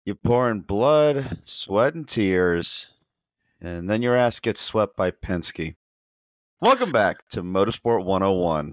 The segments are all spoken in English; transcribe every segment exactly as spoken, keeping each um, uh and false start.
You pour in blood, sweat, and tears, and then your ass gets swept by Penske. Welcome back to Motorsport one oh one.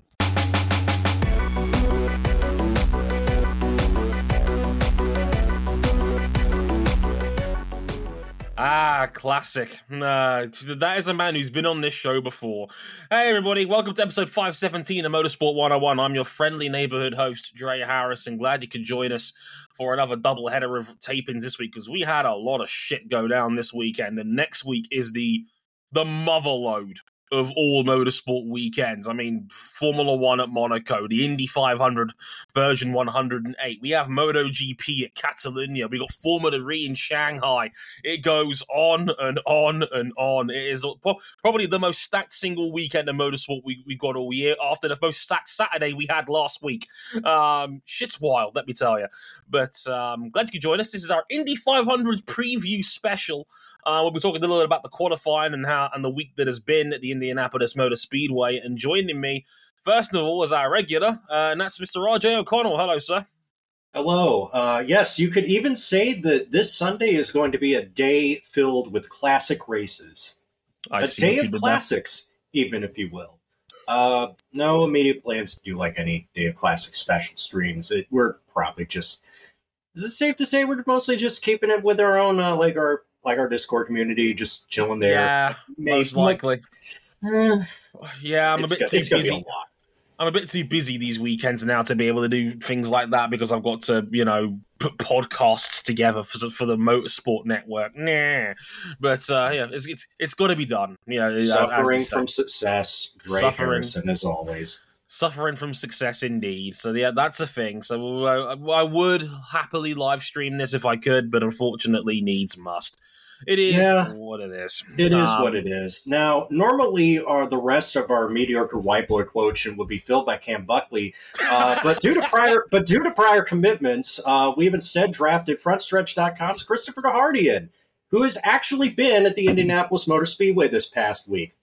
Ah, classic. Uh, that is a man who's been on this show before. Hey, everybody. Welcome to episode five seventeen of Motorsport one oh one. I'm your friendly neighborhood host, Dre Harrison. Glad you could join us for another double header of tapings this week, because we had a lot of shit go down this weekend, and next week is the the mother load of all motorsport weekends. I mean, Formula One at Monaco, the Indy five hundred version one hundred eight. We have MotoGP at Catalonia. We got Formula E in Shanghai. It goes on and on and on. It is probably the most stacked single weekend of motorsport we, we got all year, after the most stacked Saturday we had last week. Um, shit's wild, let me tell you. But um, glad you could join us. This is our Indy five hundred preview special. Uh, we'll be talking a little bit about the qualifying and how and the week that has been at the Indianapolis Motor Speedway. And joining me, first of all, is our regular, uh, and that's Mister R J O'Connell. Hello, sir. Hello. Uh, yes, you could even say that this Sunday is going to be a day filled with classic races. I a day of classics, that. even if you will. Uh, no immediate plans to do like any Day of Classic special streams. It, we're probably just... Is it safe to say we're mostly just keeping it with our own, uh, like our like our Discord community, just chilling there? Yeah, Maybe, most likely. Like, uh, yeah, I'm a bit go, too it's busy. Be a lot. I'm a bit too busy these weekends now to be able to do things like that, because I've got to, you know, put podcasts together for for the Motorsport Network. Nah, but uh, yeah, it's it's it's got to be done. Yeah, suffering from success, Dre suffering. Harrison as always. Suffering from success indeed. So yeah, that's a thing. So uh, I would happily live stream this if I could, but unfortunately needs must. It is yeah, what it is. It um, is what it is. Now, normally uh, the rest of our mediocre white boy quotient would be filled by Cam Buckley, uh, but due to prior but due to prior commitments, uh, we've instead drafted front stretch dot com's Christopher DeHardian, who has actually been at the Indianapolis Motor Speedway this past week.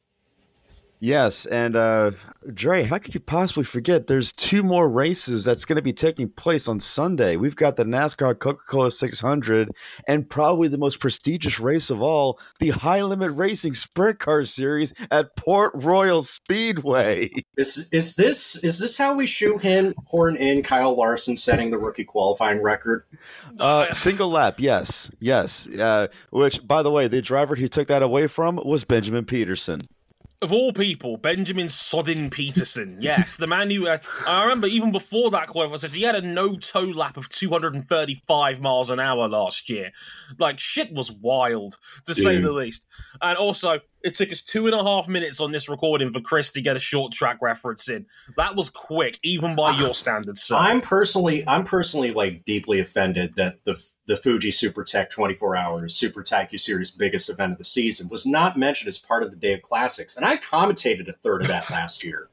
Yes, and uh, Dre, how could you possibly forget? There's two more races that's going to be taking place on Sunday. We've got the NASCAR Coca-Cola six hundred, and probably the most prestigious race of all, the High Limit Racing Sprint Car Series at Port Royal Speedway. Is is this is this how we shoehorn horn in Kyle Larson setting the rookie qualifying record? Uh, single lap, yes, yes. Uh, which, by the way, the driver who took that away from was Benjamin Peterson. Of all people, Benjamin Soddin Peterson. Yes, the man who, uh, I remember even before that qualifier, he had a no-toe lap of two hundred thirty-five miles an hour last year. Like, shit was wild, to Dude. say the least. And also, it took us two and a half minutes on this recording for Chris to get a short track reference in. That was quick, even by your standards, sir. I'm personally, I'm personally like deeply offended that the the Fuji SuperTech twenty-four hours Super Tacu Series biggest event of the season was not mentioned as part of the Day of Classics, and I commentated a third of that last year.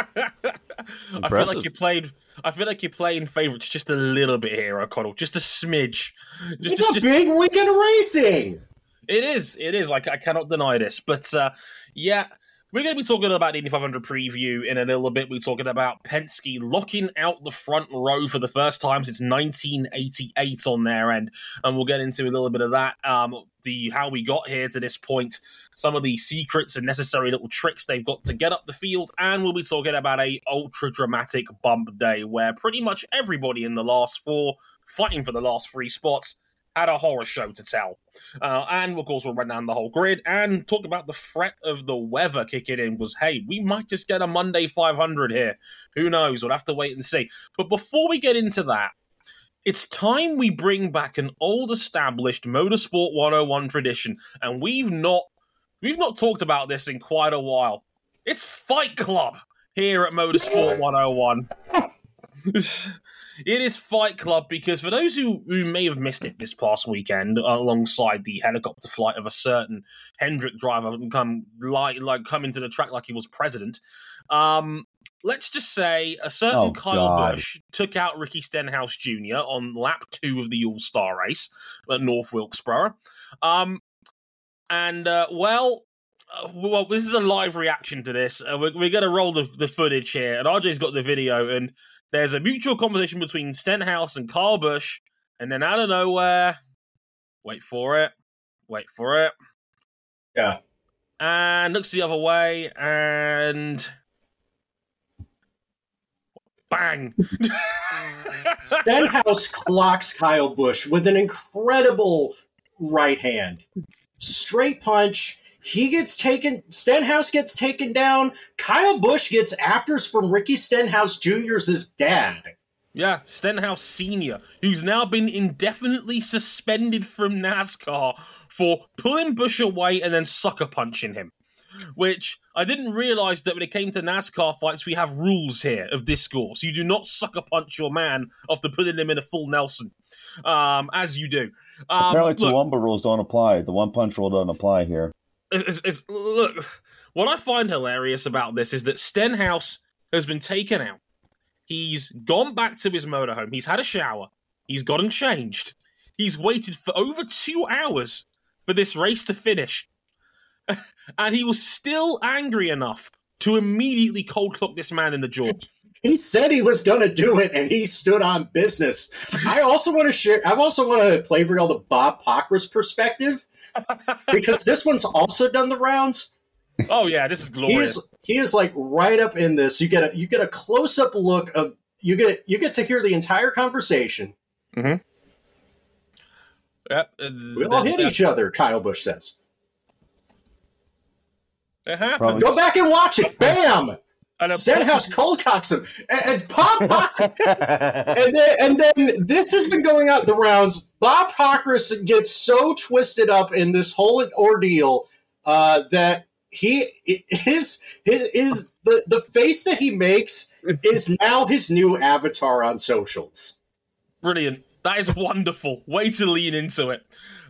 I feel like you played. I feel like you're playing favorites just a little bit here, O'Connell. Just a smidge. Just, it's just, a just, big weekend of racing. It is. It is. Like, I cannot deny this. But, uh, yeah, we're going to be talking about the Indy five hundred preview in a little bit. We're talking about Penske locking out the front row for the first time since nineteen eighty-eight on their end. And we'll get into a little bit of that, um, the how we got here to this point, some of the secrets and necessary little tricks they've got to get up the field. And we'll be talking about a ultra-dramatic bump day where pretty much everybody in the last four, fighting for the last three spots, had a horror show to tell. Uh, and, of course, we'll run down the whole grid and talk about the threat of the weather kicking in. Was, hey, we might just get a Monday five hundred here. Who knows? We'll have to wait and see. But before we get into that, it's time we bring back an old established Motorsport one oh one tradition. And we've not, we've not talked about this in quite a while. It's Fight Club here at Motorsport one oh one. It is Fight Club because for those who, who may have missed it this past weekend, alongside the helicopter flight of a certain Hendrick driver come like like coming to the track like he was president, um, let's just say a certain oh, Kyle God. Busch took out Ricky Stenhouse Junior on lap two of the All-Star race at North Wilkesboro. Um, and, uh, well... Uh, well, this is a live reaction to this. Uh, we're we're going to roll the, the footage here, and R J's got the video, and there's a mutual conversation between Stenhouse and Kyle Busch, and then out of nowhere, Wait for it. Wait for it. Yeah. And looks the other way, and bang. Stenhouse clocks Kyle Busch with an incredible right hand. Straight punch. He gets taken, Stenhouse gets taken down. Kyle Busch gets afters from Ricky Stenhouse Junior's dad. Yeah, Stenhouse Senior, who's now been indefinitely suspended from NASCAR for pulling Busch away and then sucker punching him. Which, I didn't realise that when it came to NASCAR fights, we have rules here of discourse. You do not sucker punch your man after putting him in a full Nelson, um, as you do. Um, Apparently, look, Toowoomba rules don't apply. The one punch rule doesn't apply here. It's, it's, look, what I find hilarious about this is that Stenhouse has been taken out. He's gone back to his motorhome. He's had a shower. He's gotten changed. He's waited for over two hours for this race to finish. And he was still angry enough to immediately cold clock this man in the jaw. He said he was going to do it, and he stood on business. I also want to share. I also want to play real the Bob Pockrass perspective, because this one's also done the rounds. Oh yeah, this is glorious. He is, he is like right up in this. You get a you get a close up look of you get you get to hear the entire conversation. Mm-hmm. Yep. We all hit each other. Kyle Busch says. It happened. Go back and watch it. Bam! And Stenhouse cold cocks him. And, and Bob Pockrass. and, then, and then this has been going out the rounds. Bob Pockrass gets so twisted up in this whole ordeal uh, that he his his is the, the face that he makes is now his new avatar on socials. Brilliant. That is wonderful. Way to lean into it.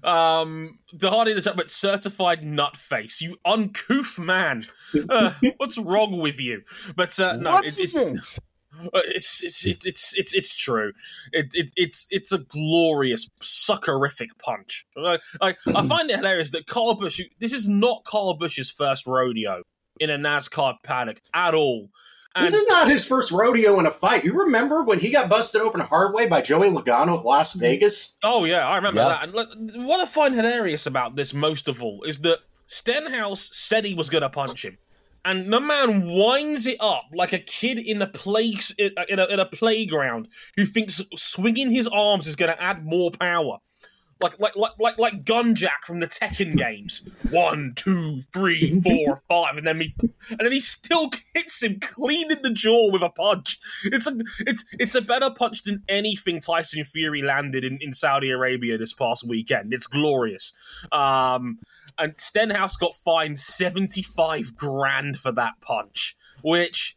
Um, the Hardy the Judgment certified nutface. You uncouth man. Uh, what's wrong with you? But uh, no, it, it's, it's, it's it's it's it's it's it's true. It, it it's it's a glorious suckerific punch. I, I, I find it hilarious that Kyle Busch. This is not Kyle Busch's first rodeo in a NASCAR paddock at all. And this is not his first rodeo in a fight. You remember when he got busted open hard way by Joey Logano at Las Vegas? Oh, yeah, I remember yeah. that. And look, what I find hilarious about this most of all is that Stenhouse said he was going to punch him. And the man winds it up like a kid in a, play, in a, in a playground who thinks swinging his arms is going to add more power. Like like like like like Gunjack from the Tekken games. One, two, three, four, five, and then he and then he still hits him clean in the jaw with a punch. It's a it's it's a better punch than anything Tyson Fury landed in, in Saudi Arabia this past weekend. It's glorious. Um, and Stenhouse got fined seventy-five grand for that punch, which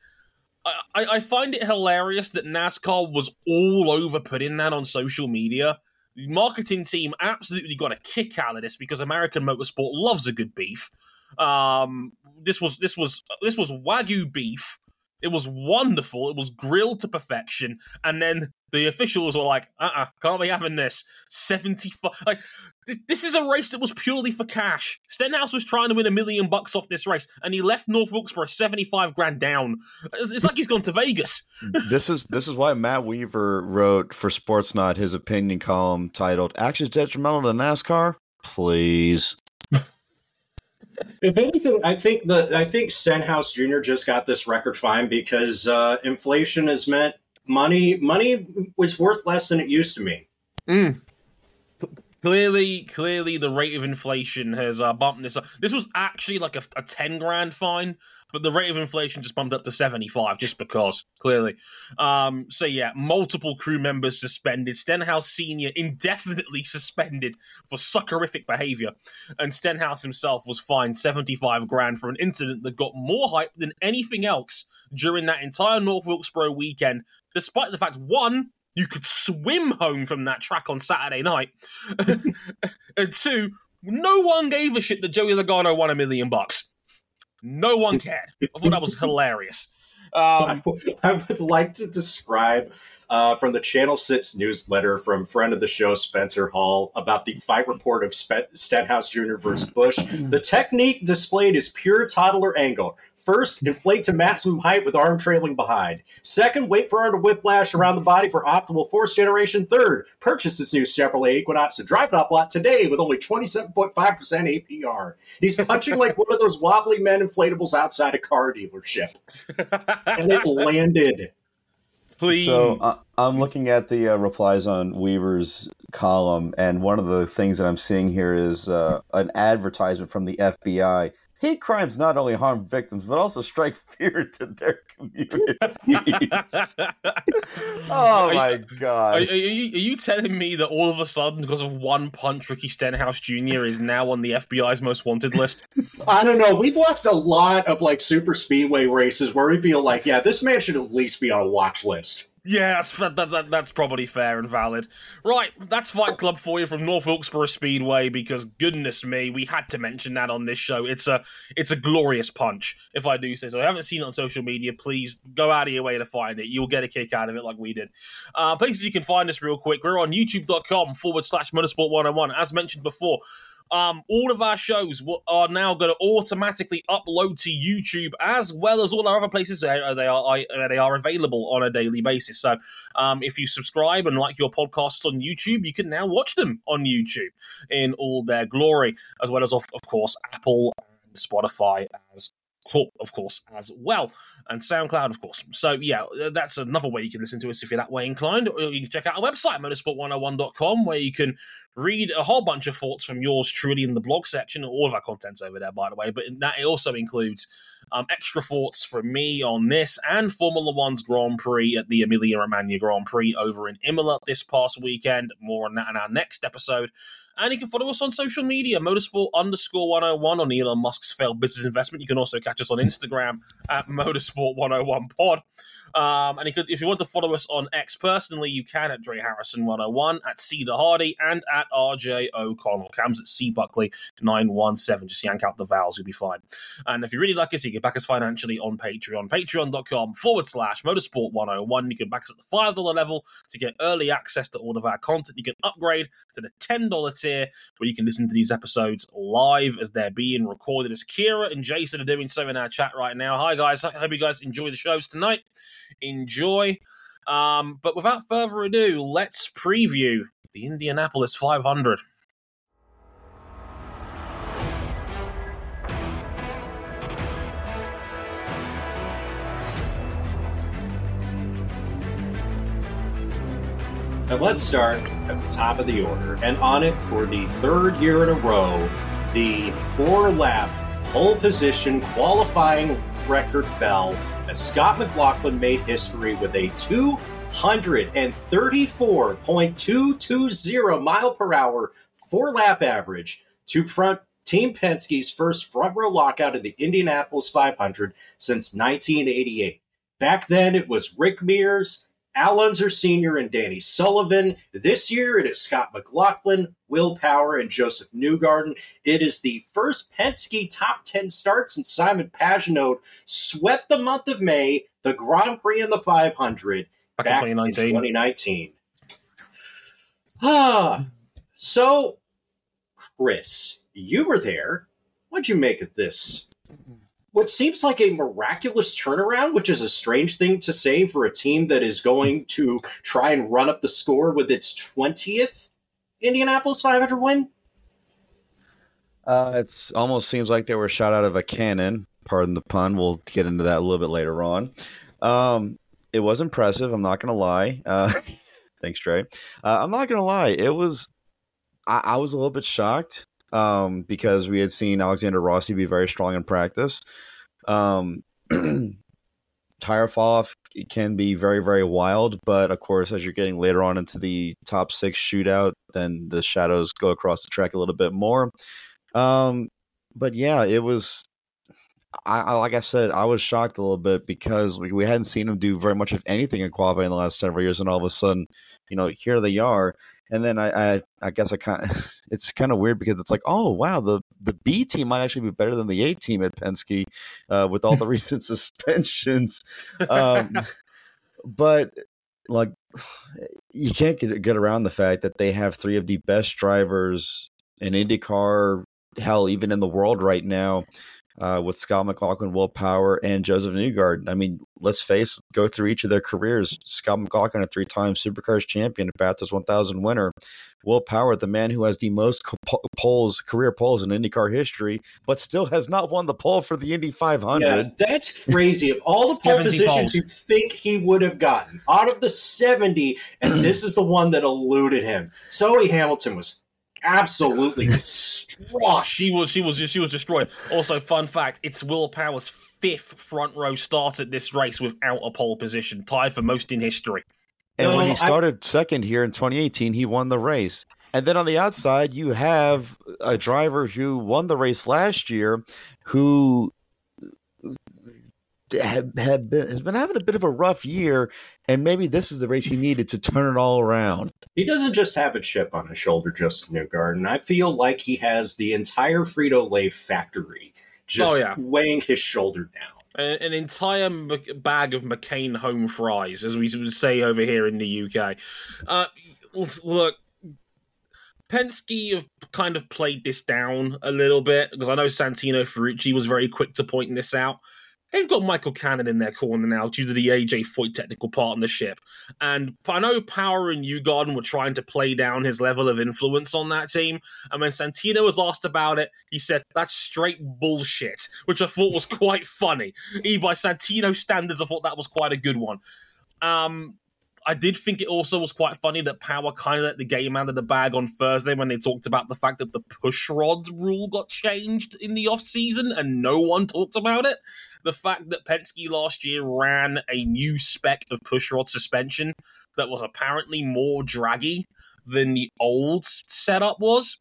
I, I find it hilarious that NASCAR was all over putting that on social media. The marketing team absolutely got a kick out of this because American motorsport loves a good beef. Um, this was this was this was Wagyu beef. It was wonderful. It was grilled to perfection. And then the officials were like, uh-uh, can't be having this. seventy-five Like, th- this is a race that was purely for cash. Stenhouse was trying to win a million bucks off this race, and he left North Wilkesboro seventy-five grand down. It's, it's like he's gone to Vegas. This is this is why Matt Weaver wrote for Sportsnot his opinion column titled "Actions Detrimental to NASCAR." Please. If anything, I think the I think Stenhouse Junior just got this record fine because uh, inflation has meant money money was worth less than it used to be. Mm. Clearly, clearly, the rate of inflation has uh, bumped this up. This was actually like a, a ten grand fine, but the rate of inflation just bumped up to seventy-five just because, clearly. Um, so yeah, multiple crew members suspended. Stenhouse Senior indefinitely suspended for suckerific behavior. And Stenhouse himself was fined seventy-five grand for an incident that got more hype than anything else during that entire North Wilkesboro weekend, despite the fact, one, you could swim home from that track on Saturday night. And two, no one gave a shit that Joey Logano won a million bucks. No one cared. I thought that was hilarious. Um, I, I would like to describe uh, from the Channel six newsletter from friend of the show, Spencer Hall, about the fight report of Spe- Stenhouse Junior versus Bush. The technique displayed is pure toddler angle. First, inflate to maximum height with arm trailing behind. Second, wait for arm to whiplash around the body for optimal force generation. Third, purchase this new Chevrolet Equinox and drive it off lot today with only twenty-seven point five percent A P R. He's punching like one of those wobbly men inflatables outside a car dealership. And it landed. Clean. So uh, I'm looking at the uh, replies on Weaver's column, and one of the things that I'm seeing here is uh, an advertisement from the F B I. Hate crimes not only harm victims, but also strike fear into their communities. Oh, my are, God. Are, are, you, are you telling me that all of a sudden, because of one punch, Ricky Stenhouse Junior is now on the F B I's most wanted list? I don't know. We've watched a lot of like super speedway races where we feel like, yeah, this man should at least be on a watch list. Yeah, that's, that, that, that's probably fair and valid. Right, that's Fight Club for you from North Wilkesboro Speedway, because goodness me, we had to mention that on this show. It's a it's a glorious punch, if I do say so. If you haven't seen it on social media, please go out of your way to find it. You'll get a kick out of it like we did. Uh, places you can find us real quick. We're on youtube.com forward slash motorsport 101. As mentioned before, Um, all of our shows will, are now going to automatically upload to YouTube, as well as all our other places. They are, they are they are available on a daily basis. So, um, if you subscribe and like your podcasts on YouTube, you can now watch them on YouTube in all their glory, as well as of, of course Apple and Spotify as of course, as well, and SoundCloud, of course. So, yeah, that's another way you can listen to us if you're that way inclined. Or you can check out our website, motorsport one oh one dot com, where you can read a whole bunch of thoughts from yours truly in the blog section. All of our content's over there, by the way, but that it also includes um, extra thoughts from me on this and Formula One's Grand Prix at the Emilia-Romagna Grand Prix over in Imola this past weekend. More on that in our next episode. And you can follow us on social media, motorsport underscore 101 on Elon Musk's failed business investment. You can also catch us on Instagram at motorsport one oh one pod. Um, and you could, if you want to follow us on X personally, you can at Dre Harrison one oh one, at Cedar Hardy, and at R J O'Connell. Cam's at C Buckley nine one seven. Just yank out the vowels, you'll be fine. And if you really like us, you can back us financially on Patreon. Patreon.com forward slash motorsport 101. You can back us at the five dollars level to get early access to all of our content. You can upgrade to the ten dollars tier, where you can listen to these episodes live as they're being recorded, as Kira and Jason are doing so in our chat right now. Hi, guys. I hope you guys enjoy the shows tonight. Enjoy. Um, but without further ado, let's preview the Indianapolis five hundred. And let's start at the top of the order. And on it for the third year in a row, the four-lap pole position qualifying record fell as Scott McLaughlin made history with a two thirty-four point two two zero mile per hour four-lap average to front Team Penske's first front-row lockout in the Indianapolis five hundred since nineteen eighty-eight. Back then, it was Rick Mears, Al Unser Senior and Danny Sullivan. This year, it is Scott McLaughlin, Will Power, and Joseph Newgarden. It is the first Penske top ten start since Simon Pagenaud swept the month of May, the Grand Prix in the five hundred, back, back in twenty nineteen. Ah, so, Chris, you were there. What'd you make of this? What seems like a miraculous turnaround, which is a strange thing to say for a team that is going to try and run up the score with its twentieth Indianapolis five hundred win? Uh, it almost seems like they were shot out of a cannon. Pardon the pun. We'll get into that a little bit later on. Um, it was impressive. I'm not going to lie. Uh, thanks, Trey. Uh, I'm not going to lie. It was. I, I was a little bit shocked. Um, because we had seen Alexander Rossi be very strong in practice. Um, tire fall off can be very, very wild, but of course, as you're getting later on into the top six shootout, then the shadows go across the track a little bit more. Um, but yeah, it was, I, I like I said, I was shocked a little bit because we, we hadn't seen him do very much of anything in qualifying in the last several years, and all of a sudden, you know, here they are. And then I, I, I guess I kind of, it's kind of weird because it's like, oh wow, the, the B team might actually be better than the A team at Penske, uh, with all the recent suspensions. Um, but like you can't get, get around the fact that they have three of the best drivers in IndyCar, hell, even in the world right now, uh, with Scott McLaughlin, Will Power, and Joseph Newgarden. I mean, let's face, go through each of their careers. Scott McLaughlin, a three-time Supercars champion, a Bathurst one thousand winner. Will Power, the man who has the most poles, career poles in IndyCar history, but still has not won the pole for the Indy five hundred. Yeah, that's crazy. Of all the pole positions you think he would have gotten, out of the seventy, and this is the one that eluded him. Zoe Hamilton was absolutely distraught. She was, she was, she was destroyed. Also, fun fact: it's Will Power's fifth front row start at this race without a pole position, tied for most in history. And No, when he started I, second here in twenty eighteen, he won the race. And then on the outside, you have a driver who won the race last year, who had, had been, has been having a bit of a rough year, and maybe this is the race he needed to turn it all around. He doesn't just have a chip on his shoulder, Justin Newgarden. I feel like he has the entire Frito-Lay factory just oh, yeah. weighing his shoulder down. An entire bag of McCain home fries, as we would say over here in the U K. Uh, look, Penske have kind of played this down a little bit, because I know Santino Ferrucci was very quick to point this out. They've got Michael Cannon in their corner now due to the A J Foyt technical partnership. And I know Power and Newgarden were trying to play down his level of influence on that team. And when Santino was asked about it, he said, that's straight bullshit, which I thought was quite funny. Even by Santino standards, I thought that was quite a good one. Um... I did think it also was quite funny that Power kind of let the game out of the bag on Thursday when they talked about the fact that the push rod rule got changed in the off-season and no one talked about it. The fact that Penske last year ran a new spec of push rod suspension that was apparently more draggy than the old setup was.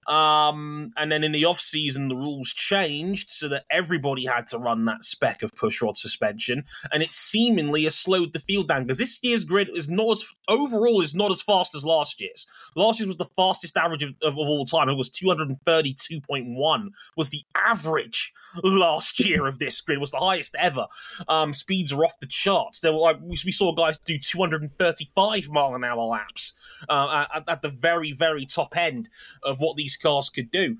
Um, and then in the off-season, the rules changed so that everybody had to run that spec of pushrod suspension, and it seemingly has slowed the field down, because this year's grid is not as, overall is not as fast as last year's. Last year's was the fastest average of, of, of all time. It was two thirty-two point one was the average last year of this grid. It was the highest ever. Um, speeds are off the charts. There were like we, we saw guys do two thirty-five mile an hour laps uh, at, at the very, very top end of what these cars could do.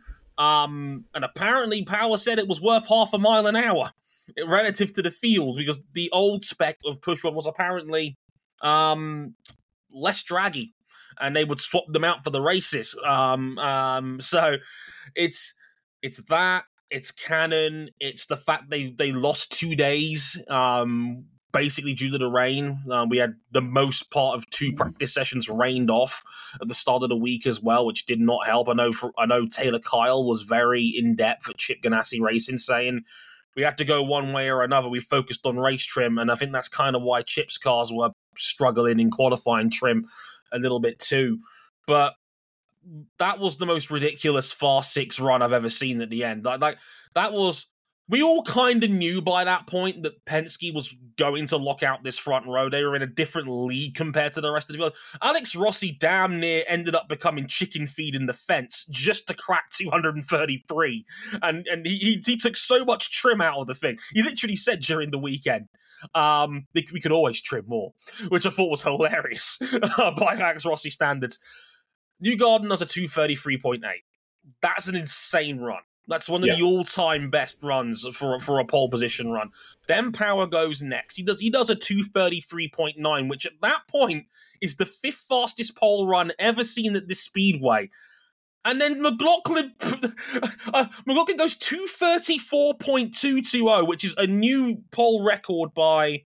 Um, and apparently Power said it was worth half a mile an hour relative to the field, because the old spec of pushrod was apparently um, less draggy, and they would swap them out for the races. Um, um, so it's it's that, it's Cannon, it's the fact they, they lost two days um, basically due to the rain. Uh, we had the most part of two practice sessions rained off at the start of the week as well, which did not help. I know for, I know Taylor Kyle was very in-depth at Chip Ganassi Racing, saying we have to go one way or another. We focused on race trim, and I think that's kind of why Chip's cars were struggling in qualifying trim a little bit too. But that was the most ridiculous fast six run I've ever seen at the end. Like, like that was... We all kind of knew by that point that Penske was going to lock out this front row. They were in a different league compared to the rest of the field. Alex Rossi damn near ended up becoming chicken feed in the fence just to crack two thirty-three. And and he, he, he took so much trim out of the thing. He literally said during the weekend, um, we, we could always trim more, which I thought was hilarious by Alex Rossi standards. Newgarden has a two thirty-three point eight. That's an insane run. That's one of yeah. the all-time best runs for for a pole position run. Then Power goes next. He does he does a two thirty-three point nine, which at that point is the fifth fastest pole run ever seen at this speedway. And then McLaughlin uh, McLaughlin goes two thirty-four point two two zero, which is a new pole record by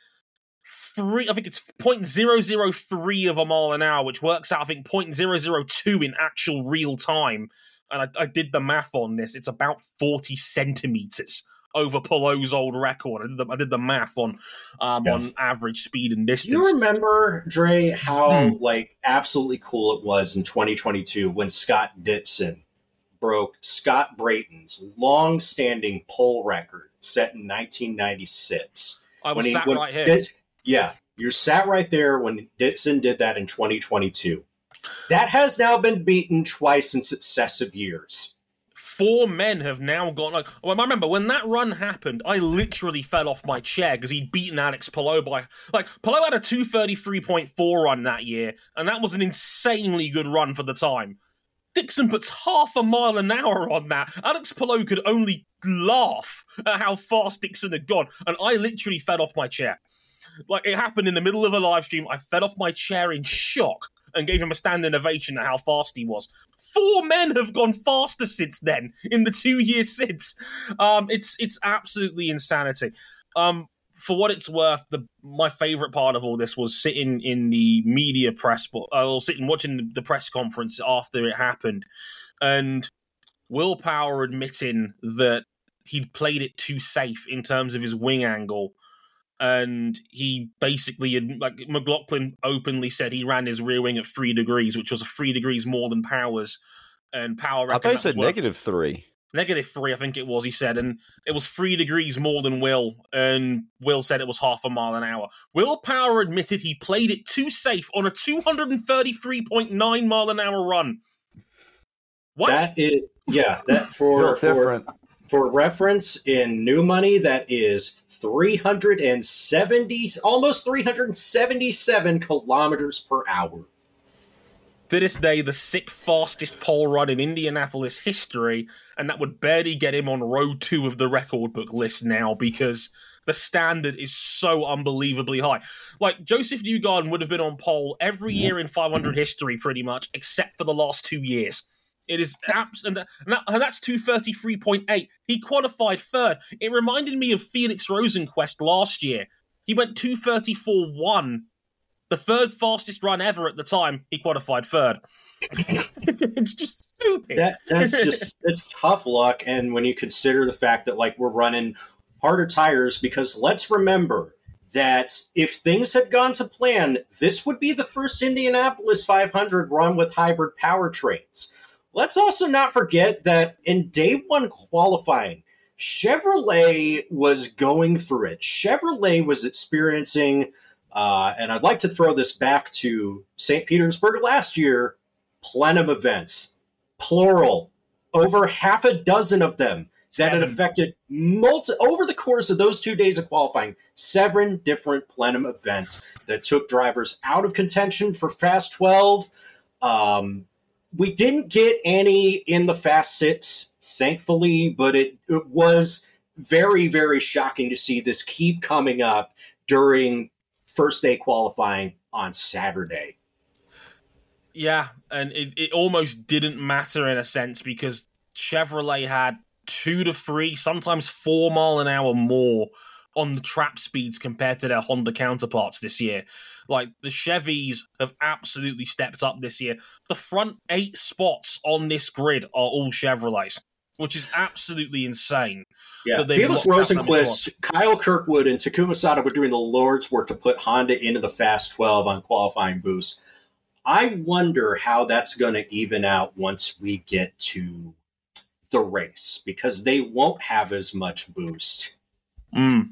three. I think it's zero point zero zero three of a mile an hour, which works out I think zero point zero zero two in actual real time. And I, I did the math on this. It's about forty centimeters over Pallou's old record. I did the, I did the math on um, yeah. on average speed and distance. Do you remember, Dre, how mm. like absolutely cool it was in twenty twenty-two when Scott Dixon broke Scott Brayton's long-standing pole record set in nineteen ninety-six? I was when sat he, when right here. Did, yeah, you sat right there when Dixon did that in twenty twenty-two. That has now been beaten twice in successive years. Four men have now gone. Like, well, I remember when that run happened, I literally fell off my chair because he'd beaten Alex Palou by like Palou had a two thirty-three point four run that year, and that was an insanely good run for the time. Dixon puts half a mile an hour on that. Alex Palou could only laugh at how fast Dixon had gone, and I literally fell off my chair. Like, it happened in the middle of a live stream. I fell off my chair in shock and gave him a standing ovation at how fast he was. Four men have gone faster since then, in the two years since. Um, it's it's absolutely insanity. Um, for what it's worth, the my favourite part of all this was sitting in the media press, uh, or sitting watching the press conference after it happened, and Will Power admitting that he'd played it too safe in terms of his wing angle. And he basically, like McLaughlin openly said he ran his rear wing at three degrees, which was three degrees more than Power's. And Power, I thought he said negative three. Negative three, I think it was, he said. And it was three degrees more than Will. And Will said it was half a mile an hour. Will Power admitted he played it too safe on a two thirty-three point nine mile an hour run. What? That is, yeah, that for, for, for reference in new money, that is three hundred seventy, almost three hundred seventy-seven kilometers per hour. To this day, the sixth fastest pole run in Indianapolis history, and that would barely get him on row two of the record book list now because the standard is so unbelievably high. Like, Joseph Newgarden would have been on pole every year in five hundred history, pretty much, except for the last two years. It is abs- and, that, and that's two thirty-three point eight. He qualified third. It reminded me of Felix Rosenquist last year. He went two thirty-four point one. The third fastest run ever at the time. He qualified third. It's just stupid. That, that's just it's tough luck. And when you consider the fact that like we're running harder tires, because let's remember that if things had gone to plan, this would be the first Indianapolis five hundred run with hybrid powertrains. Let's also not forget that in day one qualifying, Chevrolet was going through it. Chevrolet was experiencing, uh, and I'd like to throw this back to Saint Petersburg last year, plenum events, plural, over half a dozen of them that had affected multi over the course of those two days of qualifying, seven different plenum events that took drivers out of contention for Fast twelve. Um, We didn't get any in the Fast Six, thankfully, but it, it was very, very shocking to see this keep coming up during first day qualifying on Saturday. Yeah, and it, it almost didn't matter in a sense because Chevrolet had two to three, sometimes four mile an hour more on the trap speeds compared to their Honda counterparts this year. Like, the Chevys have absolutely stepped up this year. The front eight spots on this grid are all Chevrolets, which is absolutely insane. Yeah, Felix Rosenquist, Kyle Kirkwood, and Takuma Sato were doing the Lord's work to put Honda into the Fast twelve on qualifying boost. I wonder how that's going to even out once we get to the race, because they won't have as much boost. Mm.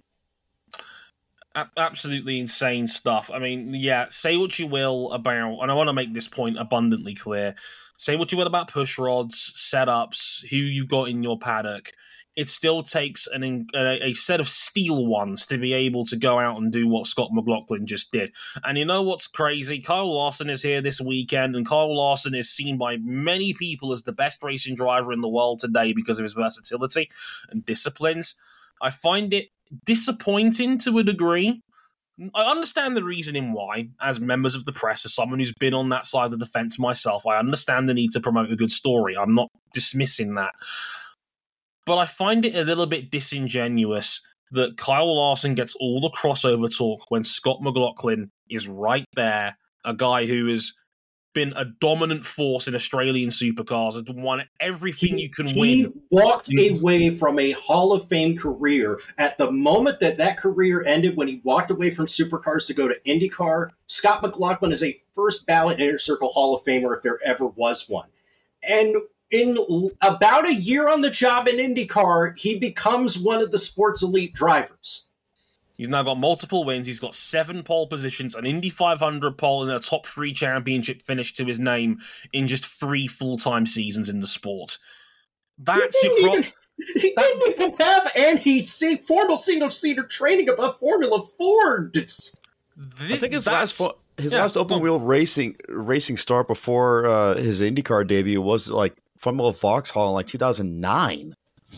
Absolutely insane stuff. I mean, yeah, say what you will about, and I want to make this point abundantly clear, say what you will about push rods, setups, who you've got in your paddock. It still takes an, a, a set of steel ones to be able to go out and do what Scott McLaughlin just did. And you know what's crazy? Kyle Larson is here this weekend, and Kyle Larson is seen by many people as the best racing driver in the world today because of his versatility and disciplines. I find it disappointing to a degree. I understand the reasoning why, as members of the press, as someone who's been on that side of the fence myself, I understand the need to promote a good story. I'm not dismissing that. But I find it a little bit disingenuous that Kyle Larson gets all the crossover talk when Scott McLaughlin is right there, a guy who has been a dominant force in Australian supercars and won everything he, you can he win. He walked away from a Hall of Fame career. At the moment that that career ended, when he walked away from supercars to go to IndyCar, Scott McLaughlin is a first ballot Inner Circle Hall of Famer if there ever was one. And in about a year on the job in IndyCar, he becomes one of the sport's elite drivers. He's now got multiple wins. He's got seven pole positions, an Indy five hundred pole, and a top three championship finish to his name in just three full-time seasons in the sport. That's he your didn't, cro- even, he didn't even have any see, formal single-seater training above Formula Ford. It's, this, I think his that's- last his yeah, last go open on. wheel racing racing start before uh, his IndyCar debut was like Formula Vauxhall in like two thousand nine.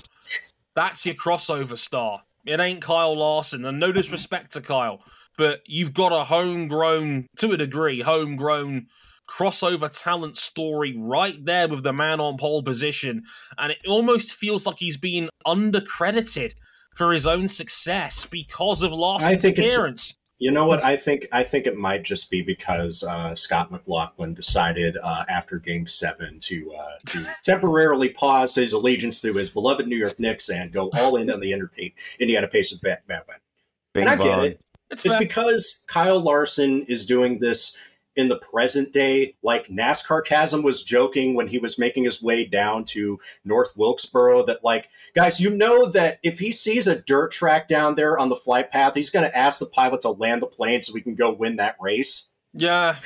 That's your crossover star. It ain't Kyle Larson, and no disrespect to Kyle, but you've got a homegrown, to a degree, homegrown crossover talent story right there with the man on pole position, and it almost feels like he's being undercredited for his own success because of Larson's I think it's- appearance. You know what? I think I think it might just be because uh, Scott McLaughlin decided uh, after Game Seven to uh, to temporarily pause his allegiance to his beloved New York Knicks and go all in on the Indiana Pacers bandwagon. And I get it. It's, It's fair. because Kyle Larson is doing this in the present day, like NASCAR Chasm was joking when he was making his way down to North Wilkesboro that, like, guys, you know that if he sees a dirt track down there on the flight path, he's going to ask the pilot to land the plane so we can go win that race. Yeah.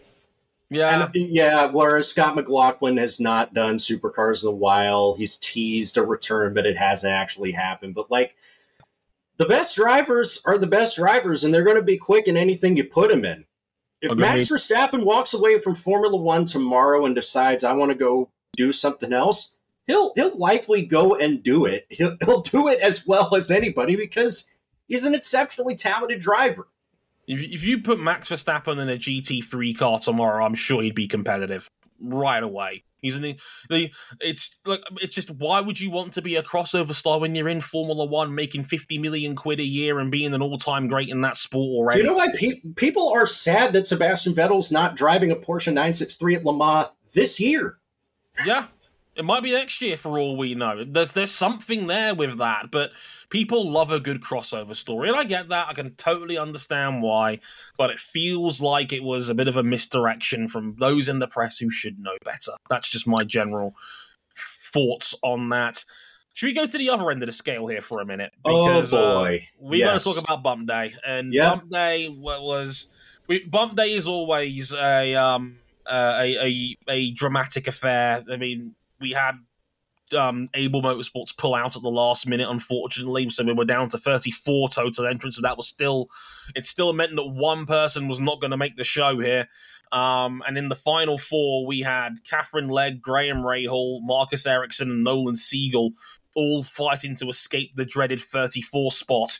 Yeah. And, yeah, whereas Scott McLaughlin has not done supercars in a while. He's teased a return, but it hasn't actually happened. But, like, the best drivers are the best drivers, and they're going to be quick in anything you put them in. If Agreed. Max Verstappen walks away from Formula One tomorrow and decides I want to go do something else, he'll he'll likely go and do it. He'll he'll do it as well as anybody because he's an exceptionally talented driver. If, if you put Max Verstappen in a G T three car tomorrow, I'm sure he'd be competitive right away. He's in the, the it's like it's just why would you want to be a crossover star when you're in Formula One making fifty million quid a year and being an all-time great in that sport already? Do you know why pe- people are sad that Sebastian Vettel's not driving a Porsche nine sixty-three at Le Mans this year? Yeah. It might be next year for all we know. There's there's something there with that, but people love a good crossover story, and I get that. I can totally understand why, but it feels like it was a bit of a misdirection from those in the press who should know better. That's just my general thoughts on that. Should we go to the other end of the scale here for a minute? Because, oh boy, uh, we yes. got to talk about Bump Day, and yeah. Bump Day was we, Bump Day is always a um uh, a, a a dramatic affair. I mean. We had um, Able Motorsports pull out at the last minute, unfortunately, so we were down to thirty-four total entrants, so that was still, it still meant that one person was not going to make the show here. Um, and in the final four, we had Catherine Legg, Graham Rahal, Marcus Ericsson, and Nolan Siegel all fighting to escape the dreaded thirty-four spot.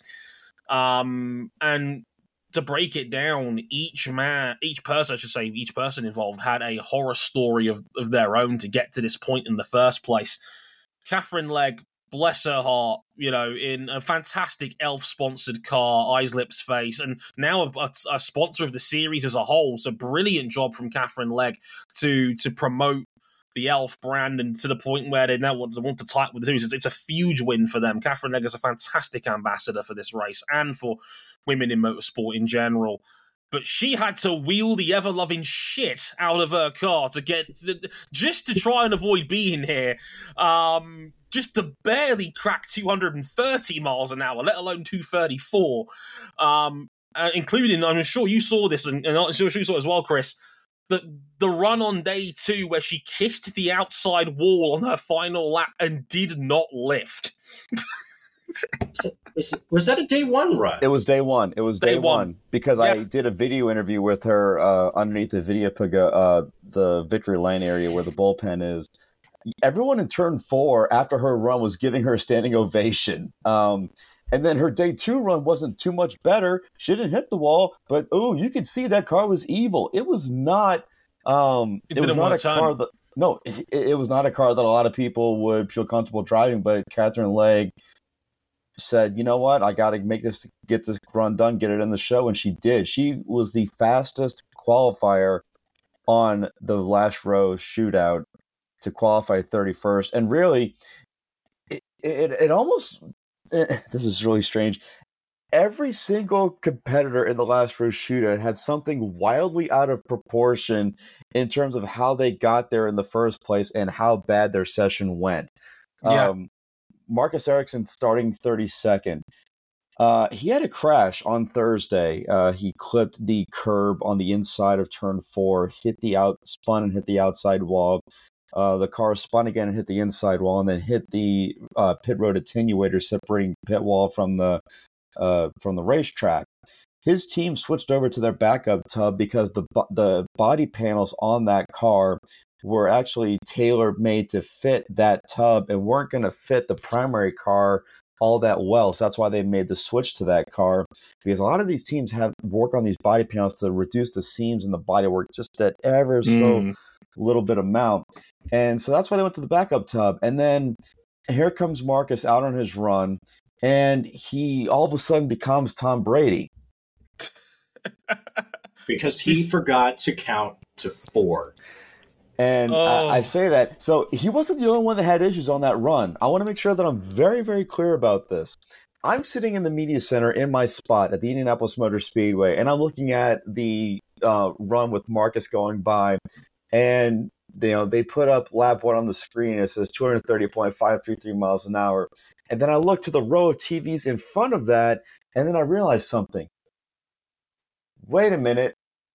Um, and to break it down, each man, each person, I should say, each person involved had a horror story of, of their own to get to this point in the first place. Catherine Legg, bless her heart, you know, in a fantastic Elf-sponsored car, Eyes, Lips, Face, and now a, a, a sponsor of the series as a whole. So brilliant job from Catherine Legg to to promote the Elf brand, and to the point where they now want, they want to type with the series. It's, it's a huge win for them. Catherine Legg is a fantastic ambassador for this race and for women in motorsport in general. But she had to wheel the ever-loving shit out of her car to get, just to try and avoid being here, um, just to barely crack two hundred thirty miles an hour, let alone two thirty-four. Um, uh, including, I'm sure you saw this, and, and I'm sure you saw it as well, Chris, the, the run on day two where she kissed the outside wall on her final lap and did not lift. was, was that a day one run? It was day one. It was day, Day one. one. because Yeah. I did a video interview with her uh, underneath the video paga- uh, the Victory Lane area where the bullpen is. Everyone in turn four after her run was giving her a standing ovation. Um, and then her day two run wasn't too much better. She didn't hit the wall, but oh, you could see that car was evil. It was not. Um, It it, was didn't not want a to turn. car that. No, it, it was not a car that a lot of people would feel comfortable driving. But Catherine Legg said, you know what, I got to make this, get this run done, get it in the show, and she did. She was the fastest qualifier on the last row shootout to qualify thirty-first, and really, it it, it almost eh, this is really strange. Every single competitor in the last row shootout had something wildly out of proportion in terms of how they got there in the first place and how bad their session went. Yeah. Um, Marcus Ericsson starting thirty-second. Uh, he had a crash on Thursday. Uh, he clipped the curb on the inside of turn four, hit the out, spun and hit the outside wall, Uh, the car spun again and hit the inside wall, and then hit the uh, pit road attenuator separating pit wall from the uh, from the racetrack. His team switched over to their backup tub because the the body panels on that car were actually tailor-made to fit that tub and weren't going to fit the primary car all that well. So that's why they made the switch to that car, because a lot of these teams have work on these body panels to reduce the seams in the bodywork just that ever so Mm. little bit amount. And so that's why they went to the backup tub. And then here comes Marcus out on his run, and he all of a sudden becomes Tom Brady. Because he forgot to count to four. And Oh. I, I say that, so he wasn't the only one that had issues on that run. I want to make sure that I'm very, very clear about this. I'm sitting in the media center in my spot at the Indianapolis Motor Speedway, and I'm looking at the uh, run with Marcus going by, and you know they put up lap one on the screen. It says two thirty point five three three miles an hour, and then I look to the row of T Vs in front of that, and then I realize something. Wait a minute,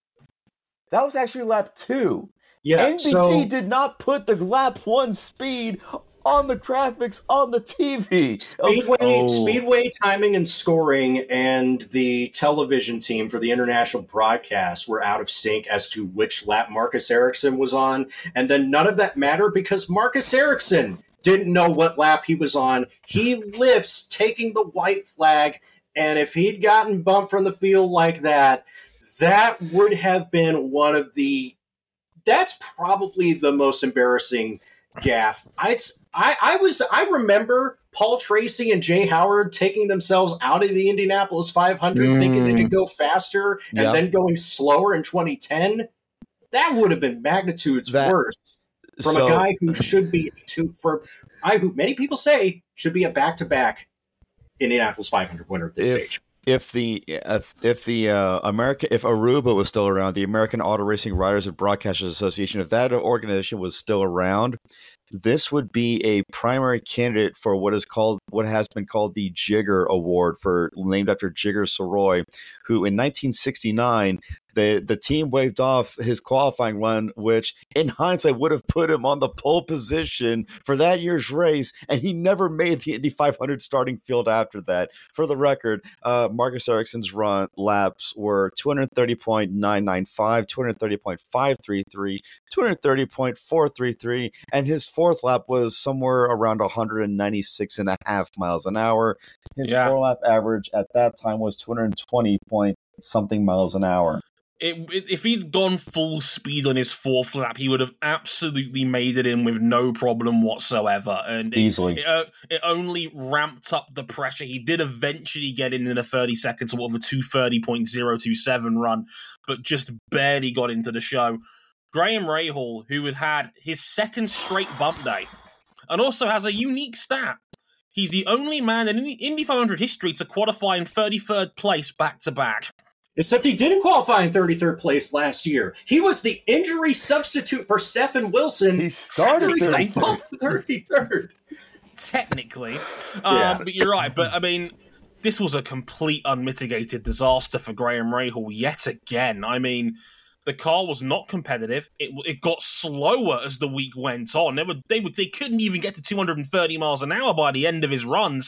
that was actually lap two. Yeah, N B C so did not put the lap one speed on the graphics on the T V. Speedway, Oh. Speedway timing and scoring and the television team for the international broadcast were out of sync as to which lap Marcus Ericsson was on. And then none of that mattered because Marcus Ericsson didn't know what lap he was on. He lifts taking the white flag. And if he'd gotten bumped from the field like that, that would have been one of the that's probably the most embarrassing gaffe. I'd, I, I was, I remember Paul Tracy and Jay Howard taking themselves out of the Indianapolis five hundred, Mm. thinking they could go faster, and Yep. then going slower in twenty ten. That would have been magnitudes That- worse from So- a guy who should be to for I who many people say should be a back to back Indianapolis five hundred winner at this If- stage. If the if, if the uh, America if Aruba was still around, the American Auto Racing Riders and Broadcasters Association, if that organization was still around, this would be a primary candidate for what is called what has been called the Jigger Award, for named after Jigger Soroy, who in nineteen sixty-nine the the team waved off his qualifying run, which in hindsight would have put him on the pole position for that year's race, and he never made the Indy five hundred starting field after that. For the record, uh, Marcus Ericsson's run laps were two thirty point nine nine five, two thirty point five three three, two thirty point four three three, and his fourth lap was somewhere around one ninety-six and a half miles an hour. His Yeah. four lap average at that time was two twenty point something miles an hour. It, it, if he'd gone full speed on his fourth lap, he would have absolutely made it in with no problem whatsoever. And it, Easily. it, uh, it only ramped up the pressure. He did eventually get in in a thirty seconds, sort of a two thirty point oh two seven run, but just barely got into the show. Graham Rahal, who had had his second straight bump day, and also has a unique stat. He's the only man in Indy five hundred history to qualify in thirty-third place back-to-back. Except he didn't qualify in thirty-third place last year. He was the injury substitute for Stephen Wilson. He started He thirty- bumped thirty-third. Technically. Yeah. Um, but you're right. But, I mean, this was a complete unmitigated disaster for Graham Rahal yet again. I mean, the car was not competitive. It it got slower as the week went on. They were they would they couldn't even get to two hundred thirty miles an hour by the end of his runs.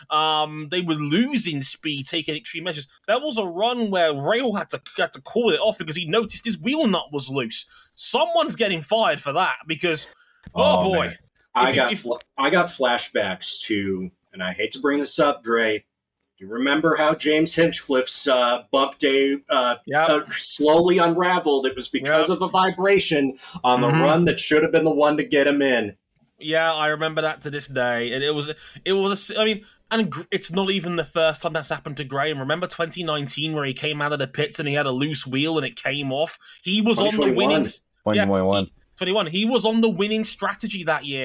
Um, they were losing speed, taking extreme measures. There was a run where Rahal had to had to call it off because he noticed his wheel nut was loose. Someone's getting fired for that because oh, Oh, boy. man. I If- got if- fl- I got flashbacks to, and I hate to bring this up, Dre. You remember how James Hinchcliffe's uh, bump day uh, Yeah. uh, slowly unraveled? It was because Yep. of a vibration on the Mhm. run that should have been the one to get him in. Yeah, I remember that to this day, and it was it was. I mean, and gr- it's not even the first time that's happened to Graham. Remember twenty nineteen where he came out of the pits and he had a loose wheel and it came off. He was on the twenty twenty-one. winning. twenty twenty-one. he- twenty-one. He was on the winning strategy that year,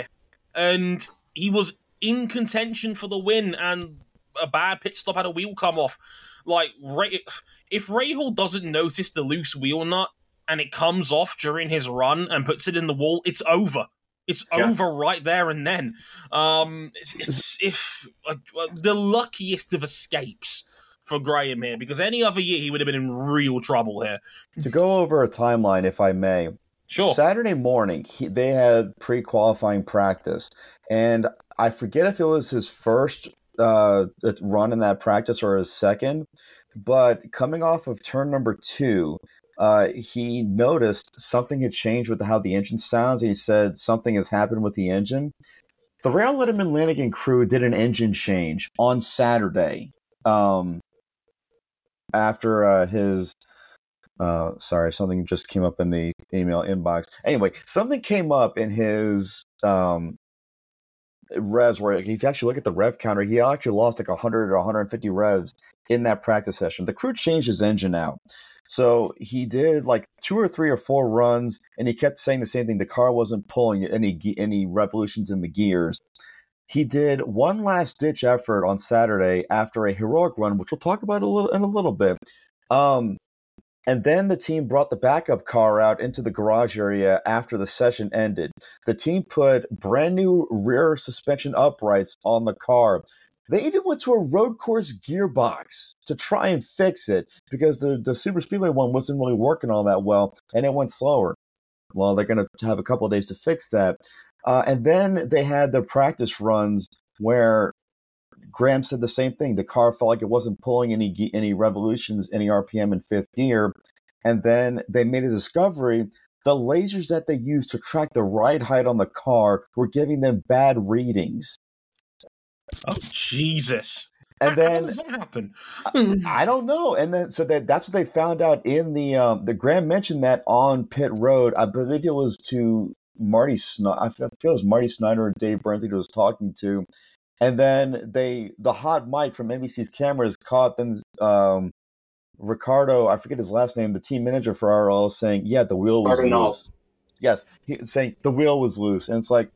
and he was in contention for the win. And a bad pit stop had a wheel come off. Like Ray, if Rahal doesn't notice the loose wheel nut and it comes off during his run and puts it in the wall, it's over. It's Yeah. over right there and then. Um, it's, it's if like, the luckiest of escapes for Graham here, because any other year he would have been in real trouble here. To go over a timeline, if I may, Sure. Saturday morning, he, they had pre-qualifying practice, and I forget if it was his first uh, run in that practice or his second, but coming off of turn number two, uh, he noticed something had changed with how the engine sounds, and he said something has happened with the engine. The Ray Letterman Lanigan crew did an engine change on Saturday um, after uh, his Uh, sorry, something just came up in the email inbox. Anyway, something came up in his um, revs where if you actually look at the rev counter, he actually lost like one hundred or one hundred fifty revs in that practice session. The crew changed his engine out. So he did like two or three or four runs, and he kept saying the same thing. The car wasn't pulling any any revolutions in the gears. He did one last ditch effort on Saturday after a heroic run, which we'll talk about a little in a little bit. Um, And then the team brought the backup car out into the garage area after the session ended. The team put brand new rear suspension uprights on the car. They even went to a road course gearbox to try and fix it because the, the Super Speedway one wasn't really working all that well and it went slower. Well, they're going to have a couple of days to fix that. Uh, and then they had their practice runs where Graham said the same thing. The car felt like it wasn't pulling any any revolutions, any R P M in fifth gear. And then they made a discovery. The lasers that they used to track the ride height on the car were giving them bad readings. Oh, Jesus. And how, then how does that happen? I, I don't know. And then so that that's what they found out in the um, the Graham mentioned that on pit road. I believe it was to Marty Snyder. I feel it was Marty Snyder or Dave Burnley was talking to. And then they, the hot mic from N B C's cameras caught them, um, Ricardo, I forget his last name, the team manager for R L, saying, yeah, the wheel was Cardinal. loose. Yes, he was saying the wheel was loose. And it's like,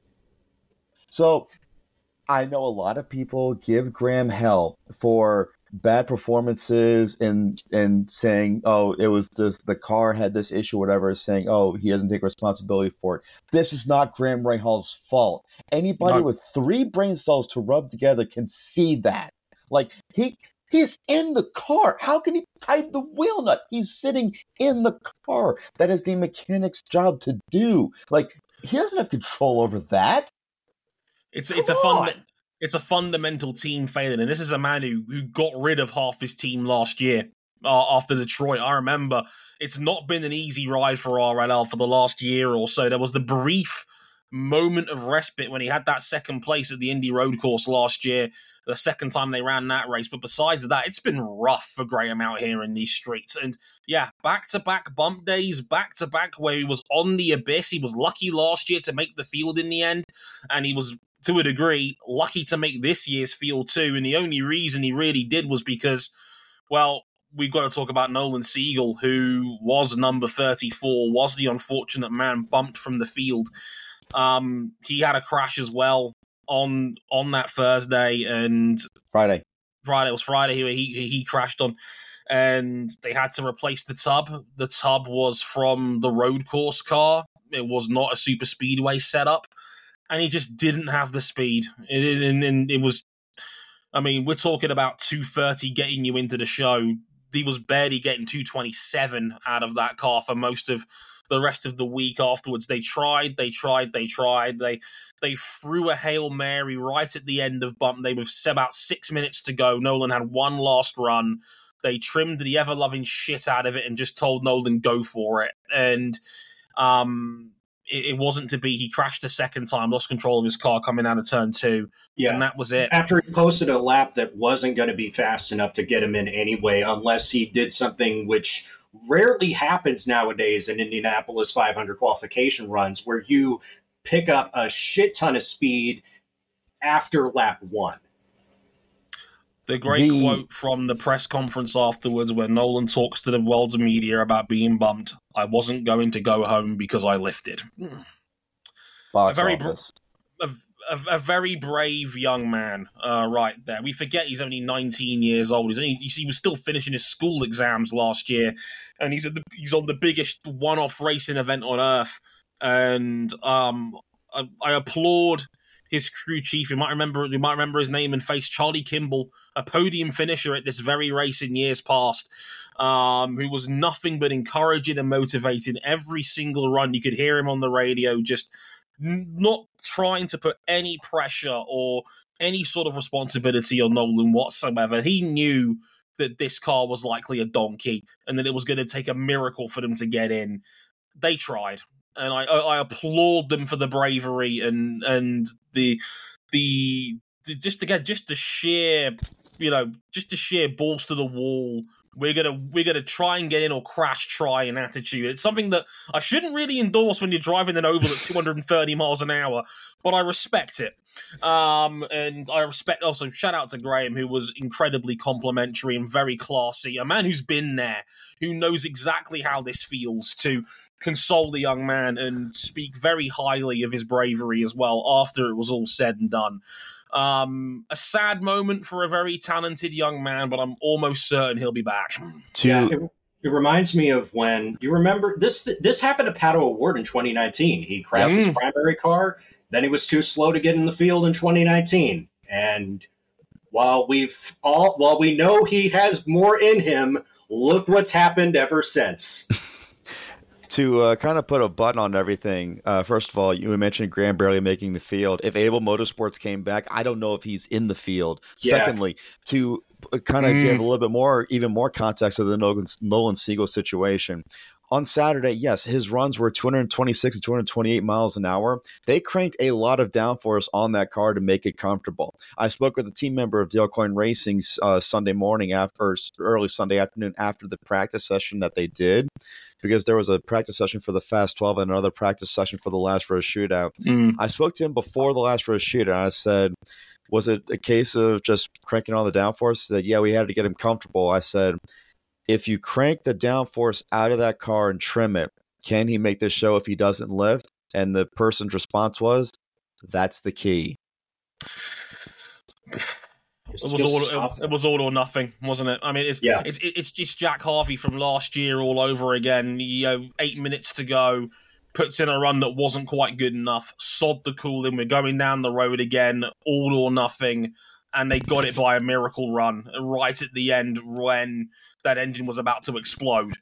so I know a lot of people give Graham hell for bad performances and and saying, oh, it was this, the car had this issue, whatever, saying, oh, he doesn't take responsibility for it. This is not Graham Rahal's fault. Anybody No. with three brain cells to rub together can see that. Like, he he's in the car. How can he tie the wheel nut? He's sitting in the car. That is the mechanic's job to do. Like, he doesn't have control over that. It's Come it's a on. fun it's a fundamental team failing, and this is a man who who got rid of half his team last year uh, after Detroit. I remember it's not been an easy ride for R L L for the last year or so. There was the brief moment of respite when he had that second place at the Indy Road Course last year, the second time they ran that race. But besides that, it's been rough for Graham out here in these streets. And yeah, back-to-back bump days, back-to-back where he was on the abyss. He was lucky last year to make the field in the end, and he was, to a degree, lucky to make this year's field too. And the only reason he really did was because, well, we've got to talk about Nolan Siegel, who was number thirty-four, was the unfortunate man bumped from the field. Um, he had a crash as well on on that Thursday, and Friday. Friday it was Friday. He he he crashed on, and they had to replace the tub. The tub was from the road course car. It was not a super speedway setup, and he just didn't have the speed. And, and it was, I mean, we're talking about two thirty getting you into the show. He was barely getting two twenty-seven out of that car for most of the rest of the week afterwards. They tried, they tried, they tried. They they threw a Hail Mary right at the end of bump. They were about six minutes to go. Nolan had one last run. They trimmed the ever-loving shit out of it and just told Nolan, go for it. And um, it, it wasn't to be. He crashed a second time, lost control of his car coming out of turn two. Yeah. And that was it. After he posted a lap that wasn't going to be fast enough to get him in anyway, unless he did something which rarely happens nowadays in Indianapolis five hundred qualification runs, where you pick up a shit ton of speed after lap one. The great The- quote from the press conference afterwards where Nolan talks to the world's media about being bumped. I wasn't going to go home because I lifted. Box A very office. A, a, a very brave young man, uh, right there. We forget he's only nineteen years old. He's only, he was still finishing his school exams last year, and he's at the, he's on the biggest one-off racing event on earth. And um, I, I applaud his crew chief. You might remember you might remember his name and face, Charlie Kimball, a podium finisher at this very race in years past. um, who was nothing but encouraging and motivating every single run. You could hear him on the radio, just n- not trying to put any pressure or any sort of responsibility on Nolan whatsoever. He knew that this car was likely a donkey and that it was going to take a miracle for them to get in. They tried, and I, I applaud them for the bravery and and the the, the just again just the sheer you know just the sheer balls to the wall. We're gonna we're gonna try and get in or crash try an attitude. It's something that I shouldn't really endorse when you're driving an oval at two hundred thirty miles an hour, but I respect it. Um, and I respect also shout out to Graham, who was incredibly complimentary and very classy. A man who's been there, who knows exactly how this feels to console the young man and speak very highly of his bravery as well after it was all said and done. Um, a sad moment for a very talented young man, but I'm almost certain he'll be back. To Yeah, it, it reminds me of when you remember this. This happened to Pato O'Ward in twenty nineteen. He crashed Mm. his primary car, then he was too slow to get in the field in twenty nineteen. And while we've all, while we know he has more in him, look what's happened ever since. To uh, kind of put a button on everything, uh, first of all, you mentioned Graham barely making the field. If Abel Motorsports came back, I don't know if he's in the field. Yeah. Secondly, to kind of Mm. give a little bit more, even more context of the Nolan, Nolan Siegel situation. On Saturday, yes, his runs were two hundred twenty-six and two hundred twenty-eight miles an hour. They cranked a lot of downforce on that car to make it comfortable. I spoke with a team member of Dale Coyne Racing uh, Sunday morning after, early Sunday afternoon after the practice session that they did, because there was a practice session for the Fast twelve and another practice session for the Last Row Shootout. Mm. I spoke to him before the Last Row Shootout, and I said, was it a case of just cranking on the downforce? He said, yeah, we had to get him comfortable. I said, if you crank the downforce out of that car and trim it, can he make this show if he doesn't lift? And the person's response was, that's the key. It's It was just all tough. it, it was all or nothing, wasn't it? I mean, it's Yeah. it's it's just Jack Harvey from last year all over again. You know, eight minutes to go, puts in a run that wasn't quite good enough. Sod the cooling. We're going down the road again, all or nothing, and they got it by a miracle run right at the end when that engine was about to explode.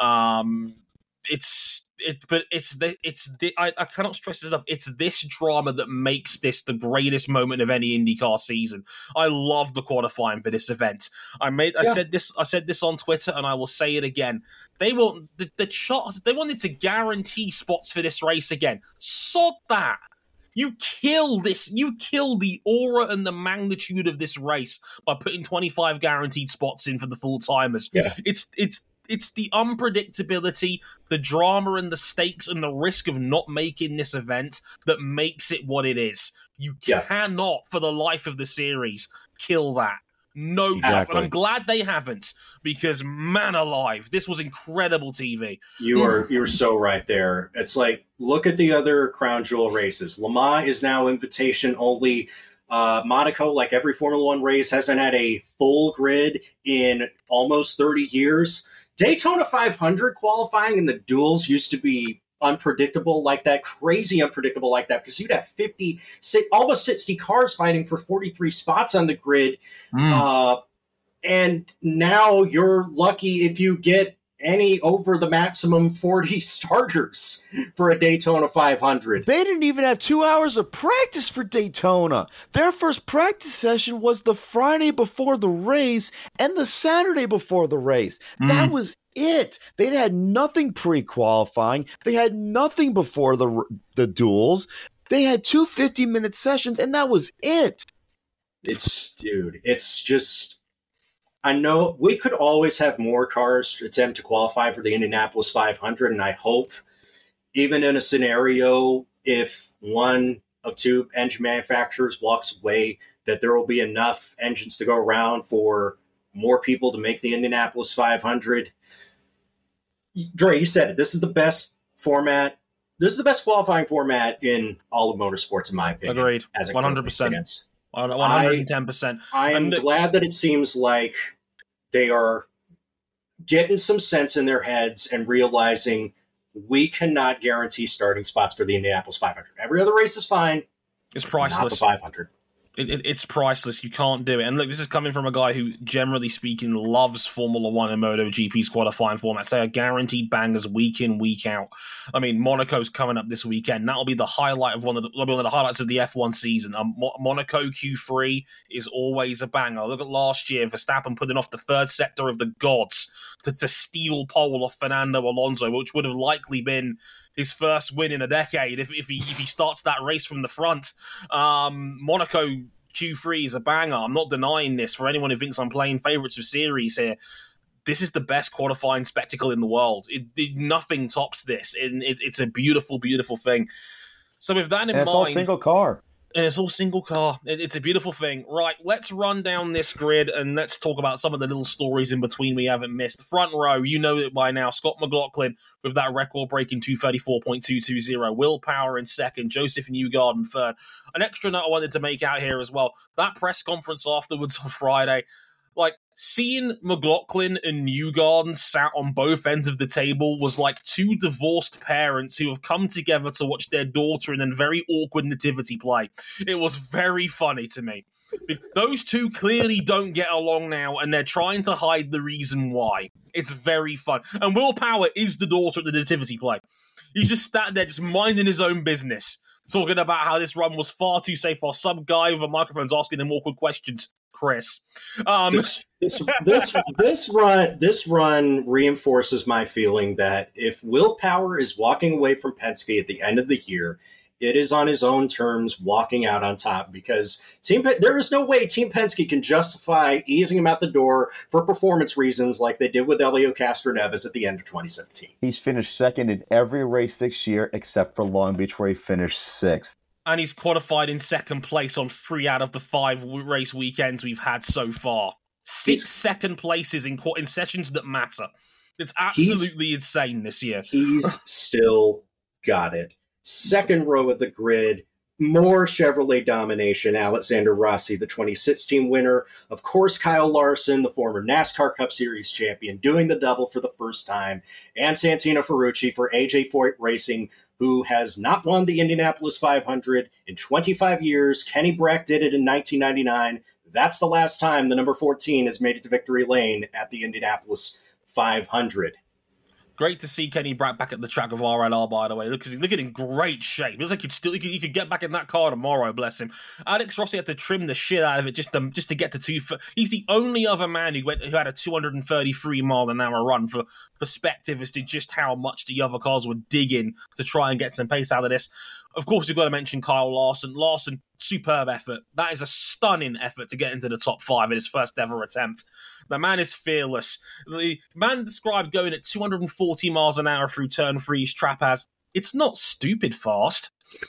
Um, it's it, but it's the, it's the, I, I cannot stress this enough. It's this drama that makes this the greatest moment of any IndyCar season. I love the qualifying for this event. I made I Yeah. said this I said this on Twitter, and I will say it again. They want the, the shots. They wanted to guarantee spots for this race again. Sod that. You kill this. You kill the aura and the magnitude of this race by putting twenty-five guaranteed spots in for the full timers. Yeah. It's it's it's the unpredictability, the drama, and the stakes, and the risk of not making this event that makes it what it is. You Yeah. cannot, for the life of the series, kill that. No chance. Exactly. And I'm glad they haven't, because man alive, this was incredible T V. You are you're so right there. It's like, look at the other crown jewel races. Le Mans is now invitation only. Uh, Monaco, like every Formula One race, hasn't had a full grid in almost thirty years. Daytona five hundred qualifying and the duels used to be unpredictable like that, crazy unpredictable like that, because you'd have fifty, almost sixty cars fighting for forty-three spots on the grid. Uh, and now you're lucky if you get any over the maximum forty starters for a Daytona five hundred. They didn't even have two hours of practice for Daytona. Their first practice session was the Friday before the race and the Saturday before the race. That was it. They had nothing pre-qualifying. They had nothing before the the duels. They had two fifty-minute sessions, and that was it. It's, dude, it's just, I know we could always have more cars attempt to qualify for the Indianapolis five hundred, and I hope, even in a scenario, if one of two engine manufacturers walks away, that there will be enough engines to go around for more people to make the Indianapolis five hundred. Dre, you said it. This is the best format. This is the best qualifying format in all of motorsports, in my opinion. Agreed. As it one hundred percent. currently stands. one hundred ten percent. I'm And- glad that it seems like they are getting some sense in their heads and realizing we cannot guarantee starting spots for the Indianapolis five hundred. Every other race is fine. It's Not the priceless. five hundred. It, it, it's priceless. You can't do it. And look, this is coming from a guy who, generally speaking, loves Formula One and MotoGP's qualifying formats. They are guaranteed bangers week in, week out. I mean, Monaco's coming up this weekend. That'll be the highlight of one of the, one of the highlights of the F one season. Um, Mo- Monaco Q three is always a banger. Look at last year, Verstappen putting off the third sector of the gods to, to steal pole off Fernando Alonso, which would have likely been his first win in a decade if if he if he starts that race from the front. Um, Monaco Q three is a banger. I'm not denying this. For anyone who thinks I'm playing favourites of series here, this is the best qualifying spectacle in the world. It, it nothing tops this. It, it, it's a beautiful, beautiful thing. So with that in and it's mind, all single car. And it's all single car. It, it's a beautiful thing. Right, let's run down this grid and let's talk about some of the little stories in between we haven't missed. Front row, you know it by now. Scott McLaughlin with that record-breaking two thirty-four point two two zero. Will Power in second. Joseph Newgarden third. An extra note I wanted to make out here as well. That press conference afterwards on Friday, like, seeing McLaughlin and Newgarden sat on both ends of the table was like two divorced parents who have come together to watch their daughter in a very awkward nativity play. It was very funny to me. Those two clearly don't get along now, and they're trying to hide the reason why. It's very fun. And Will Power is the daughter at the nativity play. He's just sat there just minding his own business, talking about how this run was far too safe while some guy with a microphone's asking him awkward questions. Chris. Um, this, this, this, this run this run reinforces my feeling that if Will Power is walking away from Penske at the end of the year, it is on his own terms walking out on top, because Team there is no way Team Penske can justify easing him out the door for performance reasons like they did with Elio Castroneves at the end of twenty seventeen. He's finished second in every race this year except for Long Beach, where he finished sixth. And he's qualified in second place on three out of the five race weekends we've had so far. Six he's, second places in in sessions that matter. It's absolutely insane this year. He's still got it. Second row of the grid, more Chevrolet domination. Alexander Rossi, the twenty sixteen winner. Of course, Kyle Larson, the former NASCAR Cup Series champion, doing the double for the first time. And Santino Ferrucci for A J Foyt Racing, who has not won the Indianapolis five hundred in twenty-five years. Kenny Brack did it in nineteen ninety-nine. That's the last time the number fourteen has made it to victory lane at the Indianapolis five hundred. Great to see Kenny Brack back at the track of R L R, by the way. Look, he's looking in great shape. It looks like he'd still he could, he could get back in that car tomorrow, bless him. Alex Rossi had to trim the shit out of it just to, just to get to two. He's the only other man who went who had a two hundred thirty-three mile an hour run, for perspective as to just how much the other cars were digging to try and get some pace out of this. Of course, you've got to mention Kyle Larson. Larson, superb effort. That is a stunning effort to get into the top five in his first ever attempt. The man is fearless. The man described going at two hundred forty miles an hour through turn three's trap as, it's not stupid fast.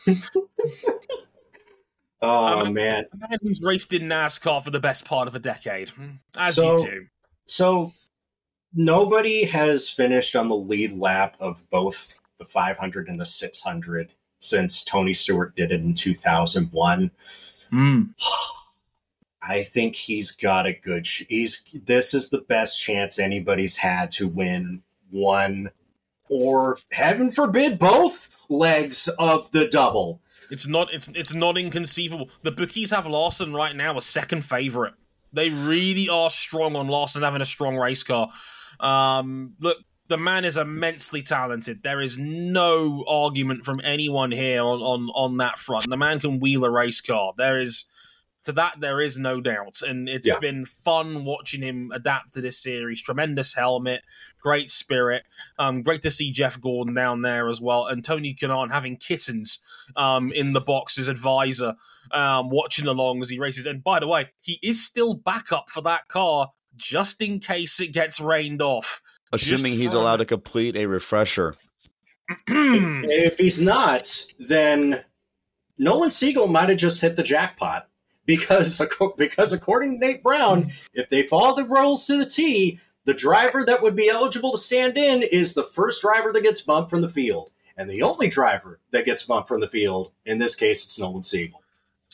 oh, um, man. A man who's raced in NASCAR for the best part of a decade, as so, you do. So, nobody has finished on the lead lap of both the five hundred and the six hundred since Tony Stewart did it in two thousand one. Mm. I think he's got a good. Sh- he's this is the best chance anybody's had to win one, or heaven forbid, both legs of the double. It's not. It's it's not inconceivable. The bookies have Larson right now a second favorite. They really are strong on Larson having a strong race car. Um, look. The man is immensely talented. There is no argument from anyone here on, on, on that front. The man can wheel a race car. There is, to that, there is no doubt. And it's yeah. been fun watching him adapt to this series. Tremendous helmet, great spirit. Um, great to see Jeff Gordon down there as well. And Tony Kanaan having kittens um, in the box as advisor, um, watching along as he races. And by the way, he is still backup for that car just in case it gets rained off. Assuming he's allowed to complete a refresher. if, if he's not, then Nolan Siegel might have just hit the jackpot. Because, because according to Nate Brown, if they follow the rules to the T, the driver that would be eligible to stand in is the first driver that gets bumped from the field. And the only driver that gets bumped from the field, in this case, it's Nolan Siegel.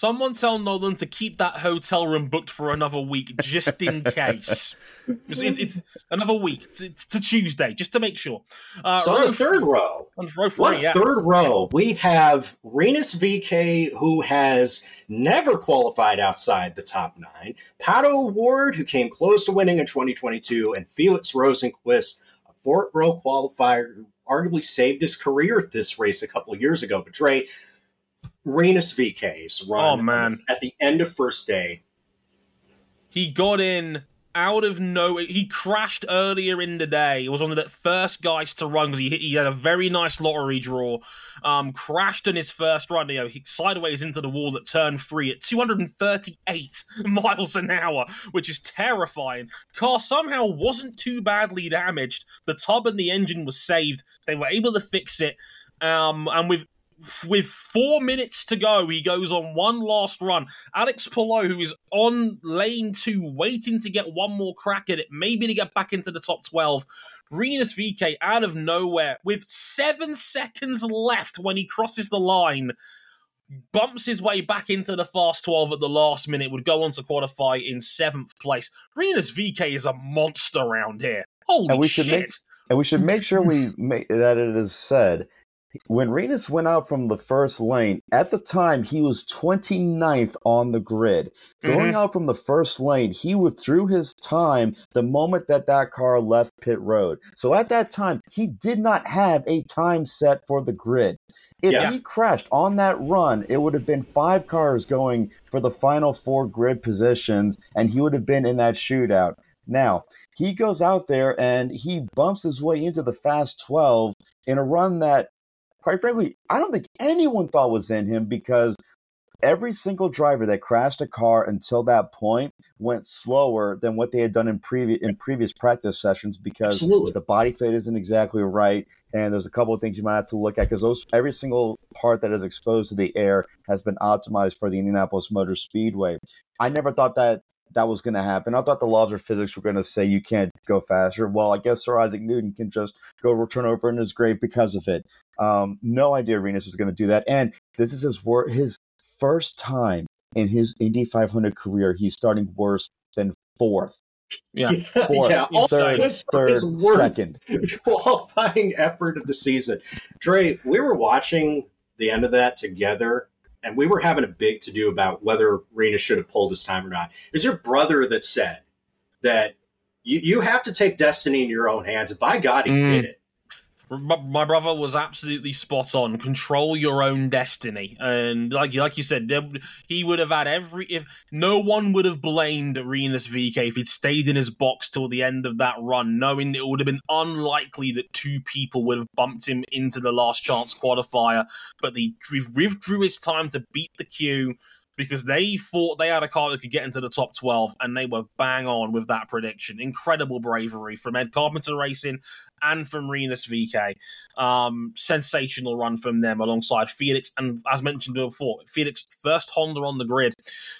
Someone tell Nolan to keep that hotel room booked for another week, just in case. It's, it, it's another week to, to Tuesday, just to make sure. Uh, so on the third row, on row three, what yeah. third row, we have Rinus V K, who has never qualified outside the top nine, Pato Ward, who came close to winning in twenty twenty-two, and Felix Rosenqvist, a fourth row qualifier who arguably saved his career at this race a couple of years ago. But Dre, Rinus V K's run oh, man. at the end of first day. He got in out of nowhere. He crashed earlier in the day. He was one of the first guys to run because he, he had a very nice lottery draw. Um, crashed in his first run. You know, he sideways into the wall at turn three at two hundred thirty-eight miles an hour, which is terrifying. Car somehow wasn't too badly damaged. The tub and the engine was saved. They were able to fix it. Um, and with With four minutes to go, he goes on one last run. Alex Palou, who is on lane two, waiting to get one more crack at it, maybe to get back into the top twelve. Rinus V K, out of nowhere, with seven seconds left when he crosses the line, bumps his way back into the fast twelve at the last minute, would go on to qualify in seventh place. Rinus V K is a monster around here. Holy and we shit. Should make, and we should make sure we make that it is said, when Rinus went out from the first lane, at the time, he was twenty-ninth on the grid. Going Mm-hmm. out from the first lane, he withdrew his time the moment that that car left pit road. So at that time, he did not have a time set for the grid. If Yeah. he crashed on that run, it would have been five cars going for the final four grid positions, and he would have been in that shootout. Now, he goes out there and he bumps his way into the fast twelve in a run that, quite frankly, I don't think anyone thought was in him, because every single driver that crashed a car until that point went slower than what they had done in previous in previous practice sessions, because Absolutely. the body fit isn't exactly right, and there's a couple of things you might have to look at, because those every single part that is exposed to the air has been optimized for the Indianapolis Motor Speedway. I never thought that that was going to happen. I thought the laws of physics were going to say you can't go faster. Well, I guess Sir Isaac Newton can just go return over in his grave because of it. Um, no idea Rinus was going to do that. And this is his wor- his first time in his Indy five hundred career he's starting worse than fourth. Yeah. Fourth, yeah. Also, third, his, third, his worst second. qualifying effort of the season. Dre, we were watching the end of that together, and we were having a big to-do about whether Rinus should have pulled his time or not. It was your brother that said that you, you have to take destiny in your own hands, and by God, he Mm. did it. My, my brother was absolutely spot on. Control your own destiny, and like like you said, there, he would have had every. If no one would have blamed Rinus V K if he'd stayed in his box till the end of that run, knowing it would have been unlikely that two people would have bumped him into the last chance qualifier. But he withdrew his time to beat the queue, because they thought they had a car that could get into the top twelve, and they were bang on with that prediction. Incredible bravery from Ed Carpenter Racing and from Rinus V K. Um, sensational run from them alongside Felix, and as mentioned before, Felix first Honda on the grid,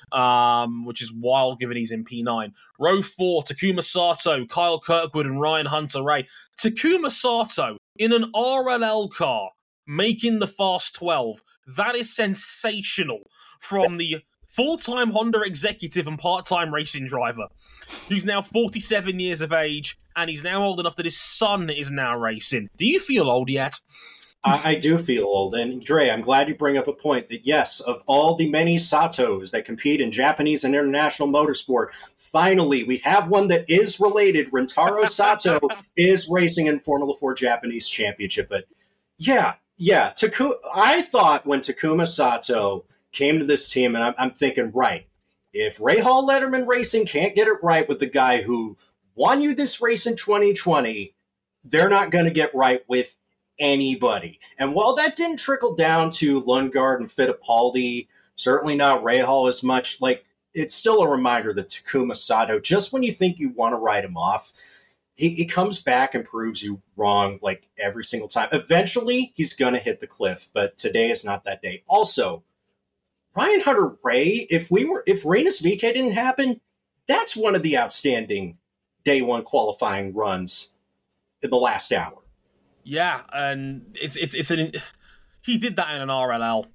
um, which is wild given he's in P nine. Row four, Takuma Sato, Kyle Kirkwood, and Ryan Hunter-Ray. Takuma Sato in an R L L car making the fast twelve. That is sensational from the full-time Honda executive and part-time racing driver, who's now forty-seven years of age, and he's now old enough that his son is now racing. Do you feel old yet? I, I do feel old. And Dre, I'm glad you bring up a point that, yes, of all the many Satos that compete in Japanese and international motorsport, finally we have one that is related. Rintaro Sato is racing in Formula four Japanese Championship. But yeah, yeah, Taku- I thought when Takuma Sato came to this team, and I'm, I'm thinking, right, if Rahal Letterman Racing can't get it right with the guy who won you this race in twenty twenty, they're not going to get right with anybody. And while that didn't trickle down to Lundgaard and Fittipaldi, certainly not Rahal as much, like, it's still a reminder that Takuma Sato, just when you think you want to write him off, he, he comes back and proves you wrong, like, every single time. Eventually, he's going to hit the cliff, but today is not that day. Also, Ryan Hunter-Ray, if we were, if Rinus V K didn't happen, that's one of the outstanding day one qualifying runs in the last hour. Yeah, and it's it's it's an he did that in an R L L.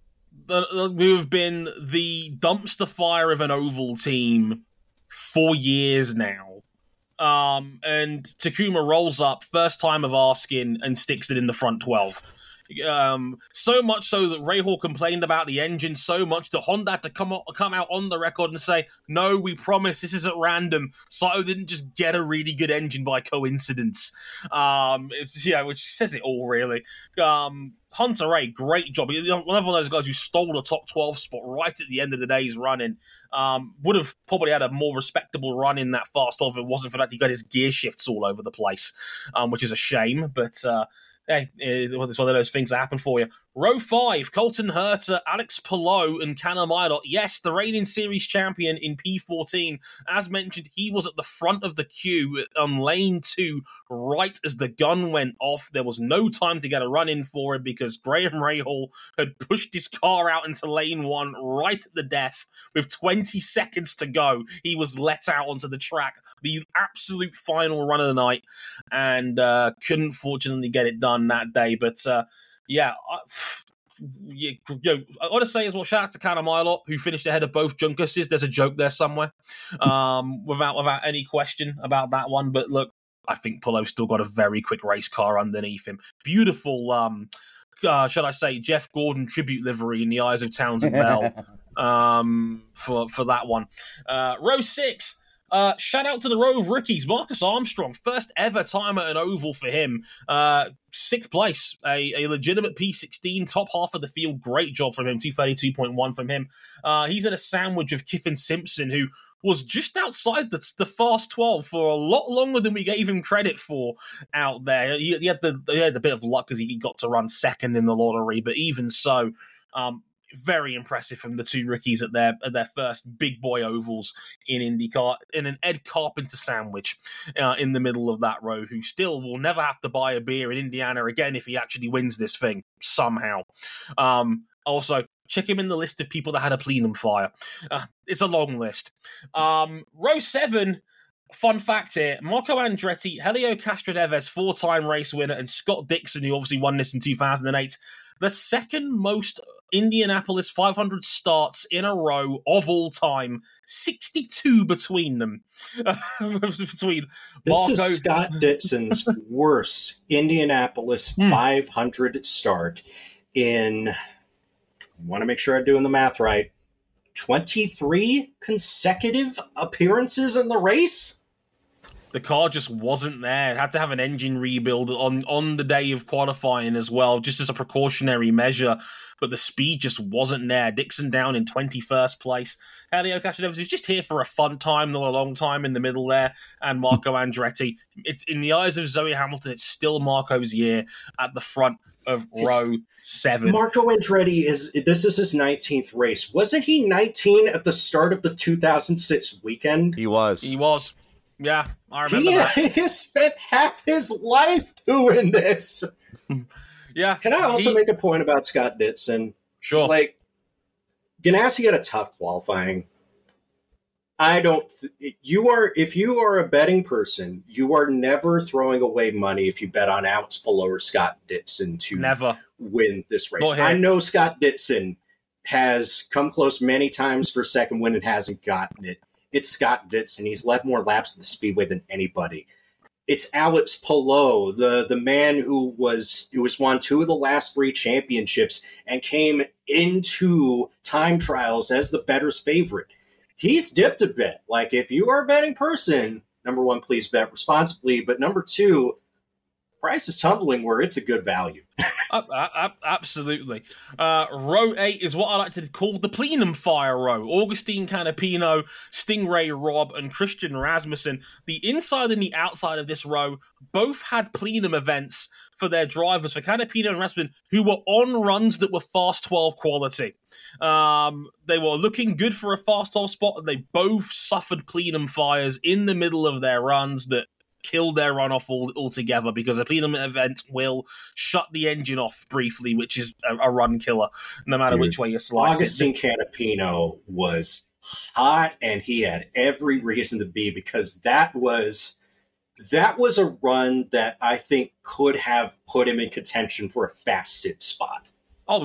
we've been the dumpster fire of an oval team for years now. Um, and Takuma rolls up, first time of asking, and sticks it in the front twelve. Um, so much so that Rahal complained about the engine so much that Honda had to come out, come out on the record and say, no, we promise this isn't random. Sato didn't just get a really good engine by coincidence. Um, it's, yeah, which says it all, really. Um, Hunter Ray, great job. He's one of those guys who stole the top twelve spot right at the end of the day's running. Um, would have probably had a more respectable run in that fast twelve if it wasn't for that he got his gear shifts all over the place, um, which is a shame, but... Uh, Hey, it's one of those things that happen for you. Row five, Colton Herta, Alex Palou, and Callum Ilott. Yes, the reigning series champion in P fourteen. As mentioned, he was at the front of the queue on lane two, right as the gun went off. There was no time to get a run in for him because Graham Rahal had pushed his car out into lane one right at the death. With twenty seconds to go, he was let out onto the track. The absolute final run of the night, and uh, couldn't fortunately get it done that day. But uh, yeah, I, yeah, you know, I got to say as well, shout out to Callum Ilott, who finished ahead of both Junkuses. There's a joke there somewhere, um, without without any question about that one. But look, I think Palou's still got a very quick race car underneath him. Beautiful, um, uh, should I say, Jeff Gordon tribute livery in the eyes of Townsend Bell um, for for that one. Uh, row six. Uh, shout out to the row of rookies. Marcus Armstrong, first ever time at an oval for him. Uh, sixth place, a, a legitimate P sixteen, top half of the field. Great job from him, two thirty-two point one from him. Uh, he's in a sandwich of Kiffin Simpson, who was just outside the, the fast twelve for a lot longer than we gave him credit for out there. He, he, had, the, he had a bit of luck because he got to run second in the lottery, but even so, um, very impressive from the two rookies at their at their first big boy ovals in IndyCar, in an Ed Carpenter sandwich uh, in the middle of that row, who still will never have to buy a beer in Indiana again if he actually wins this thing somehow. Um, also, check him in the list of people that had a plenum fire. Uh, it's a long list. Um, row seven. Fun fact here, Marco Andretti, Helio Castroneves, four-time race winner, and Scott Dixon, who obviously won this in two thousand eight, the second most Indianapolis five hundred starts in a row of all time, sixty-two between them. between This Marco... is Scott Dixon's worst Indianapolis Hmm. five hundred start in, I want to make sure I'm doing the math right, twenty-three consecutive appearances in the race? The car just wasn't there. It had to have an engine rebuild on, on the day of qualifying as well, just as a precautionary measure. But the speed just wasn't there. Dixon down in twenty-first place. Helio Castroneves is just here for a fun time, not a long time in the middle there. And Marco Andretti. It's in the eyes of Zoe Hamilton, it's still Marco's year at the front of row seven. Marco Andretti is, this is his nineteenth race. Wasn't he nineteen at the start of the two thousand six weekend? He was. He was. Yeah, I remember He, that. he has spent half his life doing this. Yeah. Can I also he, make a point about Scott Dixon? Sure. It's like, Ganassi had a tough qualifying. I don't, th- you are, if you are a betting person, you are never throwing away money if you bet on Alex Palou or Scott Dixon to Never. win this race. Not here. I know Scott Dixon has come close many times for second win and hasn't gotten it. It's Scott Dixon. He's led more laps at the Speedway than anybody. It's Alex Palou, the, the man who was who was won two of the last three championships and came into time trials as the bettor's favorite. He's dipped a bit. Like, if you are a betting person, number one, please bet responsibly. But number two, price is tumbling where it's a good value. uh, uh, absolutely. Uh, row eight is what I like to call the plenum fire row. Augustine Canapino, Stingray Robb, and Christian Rasmussen. The inside and the outside of this row both had plenum events for their drivers, for Canapino and Rasmussen, who were on runs that were fast twelve quality. Um, they were looking good for a fast twelve spot, and they both suffered plenum fires in the middle of their runs that killed their run off all, altogether, because a plenum event will shut the engine off briefly, which is a, a run killer, no matter Dude, which way you slice Augustine it. Canapino was hot, and he had every reason to be, because that was that was a run that I think could have put him in contention for a fast sit spot. Oh,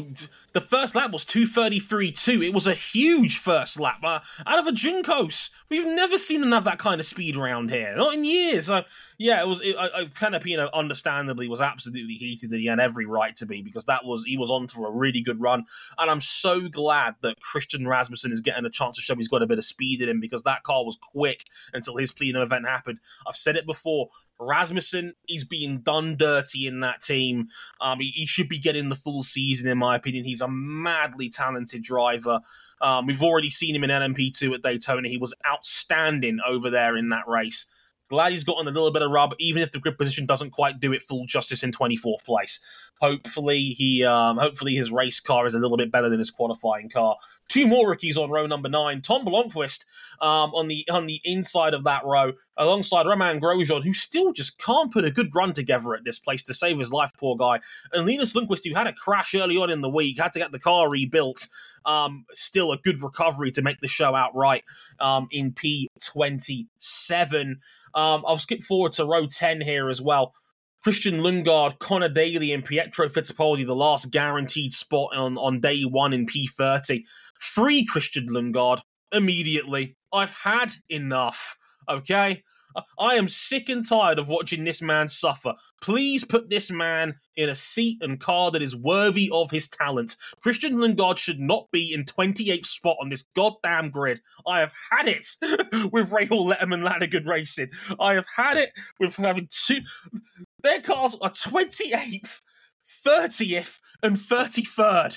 The first lap was two thirty-three point two. It was a huge first lap. Uh, out of a Juncos. We've never seen them have that kind of speed around here. Not in years. So, yeah, it was. It, I, I kind of, you know, understandably was absolutely heated, and he had every right to be, because that was he was on for a really good run. And I'm so glad that Christian Rasmussen is getting a chance to show he's got a bit of speed in him, because that car was quick until his plenum event happened. I've said it before. Rasmussen, he's being done dirty in that team. Um, he, he should be getting the full season, in my opinion. He's a madly talented driver. Um, we've already seen him in L M P two at Daytona. He was outstanding over there in that race. Glad he's gotten a little bit of rub, even if the grid position doesn't quite do it full justice in twenty-fourth place. Hopefully, he, um, hopefully his race car is a little bit better than his qualifying car. Two more rookies on row number nine. Tom Blomqvist um, on the on the inside of that row, alongside Romain Grosjean, who still just can't put a good run together at this place to save his life, poor guy. And Linus Lundqvist, who had a crash early on in the week, had to get the car rebuilt. Um, still a good recovery to make the show outright um, in P twenty-seven. Um, I'll skip forward to row ten here as well. Christian Lundgaard, Connor Daly, and Pietro Fittipaldi, the last guaranteed spot on, on day one in P thirty. Free Christian Lundgaard immediately. I've had enough, okay? I am sick and tired of watching this man suffer. Please put this man in a seat and car that is worthy of his talent. Christian Lundgaard should not be in twenty-eighth spot on this goddamn grid. I have had it with Rahal Letterman Lanigan Racing. I have had it with having two... Their cars are twenty-eighth, thirtieth, and thirty-third.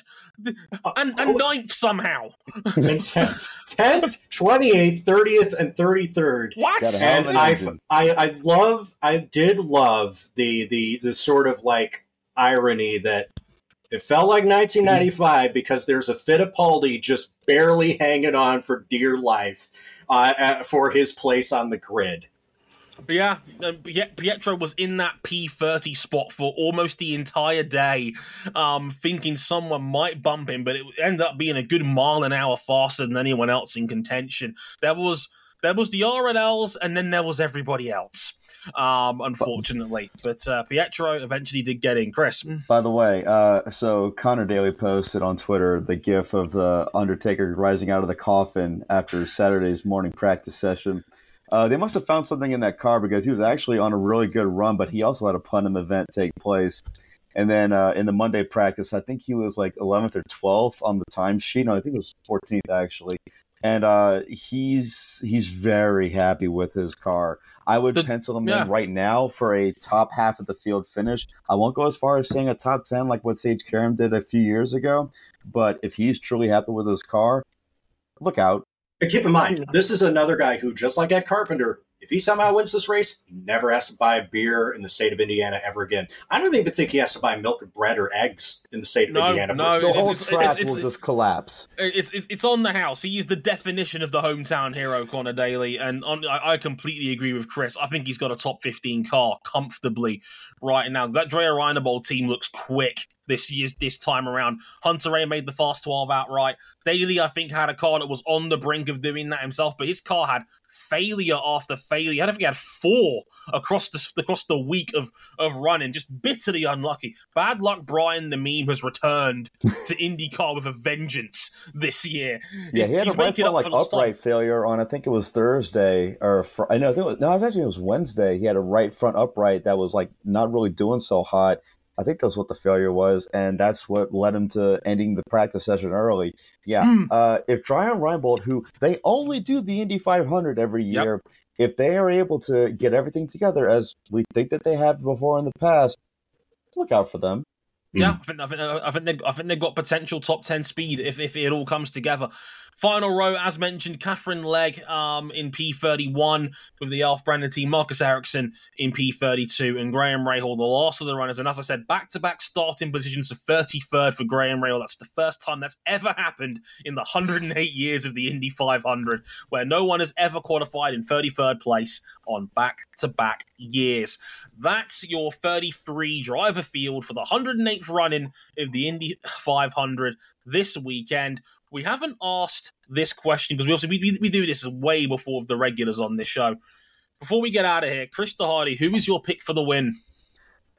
And, and ninth somehow. And tenth, tenth, twenty-eighth, thirtieth, and thirty-third. What? And I, I, I love, I did love the, the, the sort of like irony that it felt like nineteen ninety-five because there's a Fittipaldi just barely hanging on for dear life uh, for his place on the grid. Yeah, Pietro was in that P thirty spot for almost the entire day, um, thinking someone might bump him, but it ended up being a good mile an hour faster than anyone else in contention. There was there was the R L Ls, and then there was everybody else, um, unfortunately. But uh, Pietro eventually did get in. Chris? By the way, uh, so Connor Daly posted on Twitter the gif of the Undertaker rising out of the coffin after Saturday's morning practice session. Uh, they must have found something in that car because he was actually on a really good run, but he also had a Putnam event take place. And then uh, in the Monday practice, I think he was like eleventh or twelfth on the timesheet. No, I think it was fourteenth actually. And uh, he's he's very happy with his car. I would the, pencil him yeah. in right now for a top half of the field finish. I won't go as far as saying a top ten like what Sage Karam did a few years ago, but if he's truly happy with his car, look out. But keep in mind, this is another guy who, just like Ed Carpenter, if he somehow wins this race, he never has to buy beer in the state of Indiana ever again. I don't even think he has to buy milk and bread or eggs in the state of no, Indiana. No, the whole it's, crap it's, it's, will just collapse. It's, it's it's on the house. He is the definition of the hometown hero, Connor Daly, and on, I, I completely agree with Chris. I think he's got a top fifteen car comfortably right now. That Dreyer Reinebold team looks quick this year's this time around. Hunter Ray made the Fast twelve outright. Daly, I think, had a car that was on the brink of doing that himself, but his car had failure after failure. I don't think he had four across the across the week of, of running. Just bitterly unlucky. Bad luck Brian the meme has returned to IndyCar with a vengeance this year. Yeah, he had He's a right front, like upright failure on, I think it was Thursday, or fr- I know, I think it was, no, it was actually it was Wednesday. He had a right front upright that was like not really doing so hot. I think that's what the failure was, and that's what led him to ending the practice session early. Yeah, mm. uh, if Dreyer Reinebold, who they only do the Indy five hundred every year, yep. if they are able to get everything together as we think that they have before in the past, look out for them. Yeah, I think I think I think they I think they've got potential top ten speed if if it all comes together. Final row, as mentioned, Catherine Legg um, in P thirty-one with the Alf Brandon team, Marcus Ericsson in P thirty-two, and Graham Rahal, the last of the runners. And as I said, back-to-back starting positions of thirty-third for Graham Rahal. That's the first time that's ever happened in the one hundred eight years of the Indy five hundred, where no one has ever qualified in thirty-third place on back-to-back years. That's your thirty-three driver field for the one hundred eighth running of the Indy five hundred this weekend. We haven't asked this question because we also we, we do this way before the regulars on this show. Before we get out of here, Chris DeHardy, who is your pick for the win?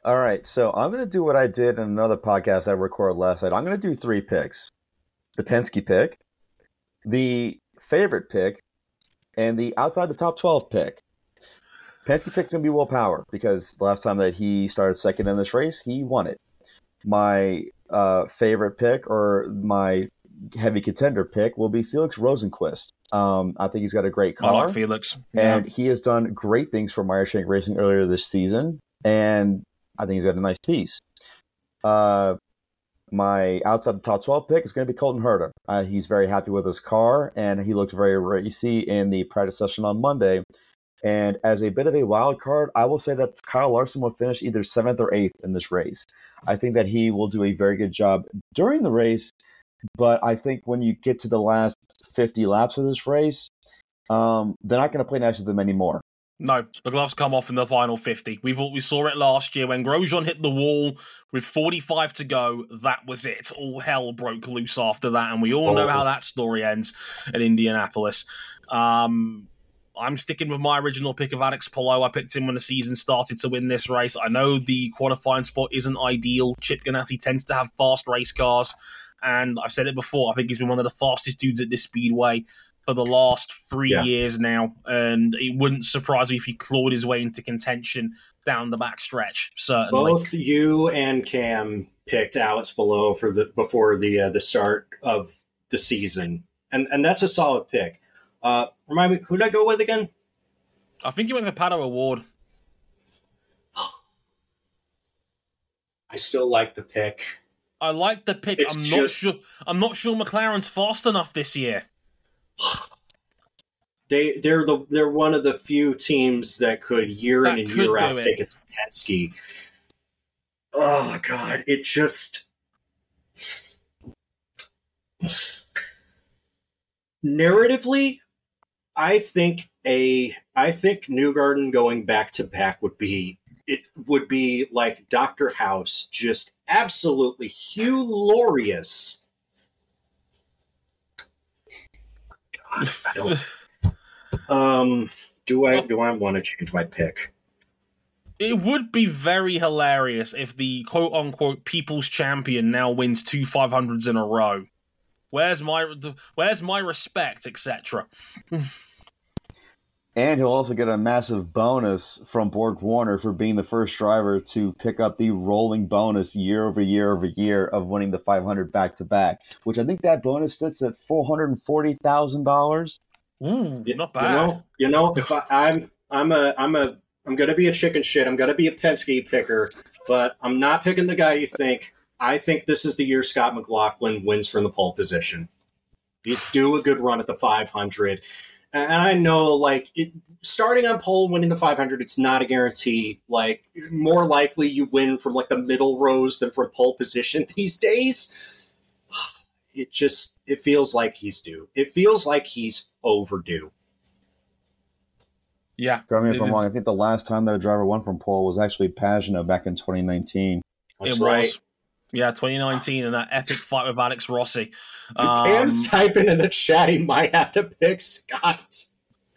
All right, so I'm going to do what I did in another podcast I recorded last night. I'm going to do three picks: the Penske pick, the favorite pick, and the outside the top twelve pick. Penske pick's going to be Will Power because the last time that he started second in this race, he won it. My uh, favorite pick or my heavy contender pick will be Felix Rosenqvist. Um, I think he's got a great car. I like Felix. Yeah. And he has done great things for Meyershank Racing earlier this season. And I think he's got a nice piece. Uh, my outside the top twelve pick is going to be Colton Herta. Uh, he's very happy with his car, and he looked very racy in the practice session on Monday. And as a bit of a wild card, I will say that Kyle Larson will finish either seventh or eighth in this race. I think that he will do a very good job during the race, but I think when you get to the last fifty laps of this race, um, they're not going to play nice with them anymore. No, the gloves come off in the final fifty. We've we saw it last year when Grosjean hit the wall with forty-five to go. That was it. All hell broke loose after that, and we all know how that story ends at Indianapolis. Um, I'm sticking with my original pick of Alex Palou. I picked him when the season started to win this race. I know the qualifying spot isn't ideal. Chip Ganassi tends to have fast race cars, and I've said it before. I think he's been one of the fastest dudes at this speedway for the last three yeah. years now, and it wouldn't surprise me if he clawed his way into contention down the back stretch. Certainly, both you and Cam picked Alex Palou for the before the uh, the start of the season, and and that's a solid pick. Uh, remind me, who did I go with again? I think you went for Pato O'Ward. I still like the pick. I like the pick. It's I'm just... not sure. I'm not sure McLaren's fast enough this year. They they're the they're one of the few teams that could year that in and could year out it. take it to Penske. Oh God, it just narratively, I think a I think Newgarden going back to back would be it would be like Doctor House, just absolutely hilarious. God, I don't. Um, do I do I want to change my pick? It would be very hilarious if the quote-unquote people's champion now wins two five hundreds in a row. Where's my where's my respect, et cetera. And he'll also get a massive bonus from Borg Warner for being the first driver to pick up the rolling bonus year over year over year of winning the five hundred back-to-back, which I think that bonus sits at four hundred forty thousand dollars. Ooh, not bad. You know, you know if I, I'm I'm a I'm a I'm gonna be a chicken shit. I'm gonna be a Penske picker, but I'm not picking the guy you think. I think this is the year Scott McLaughlin wins from the pole position. He's due a good run at the five hundred. And I know, like, it, starting on pole, winning the five hundred, it's not a guarantee. Like, more likely you win from, like, the middle rows than from pole position these days. It just, it feels like he's due. It feels like he's overdue. Yeah. Correct me if I'm wrong. I think the last time that a driver won from pole was actually Pagano back in twenty nineteen. That's it right. was. Yeah, twenty nineteen, and that epic fight with Alex Rossi. Um, Cam's typing in the chat he might have to pick Scott.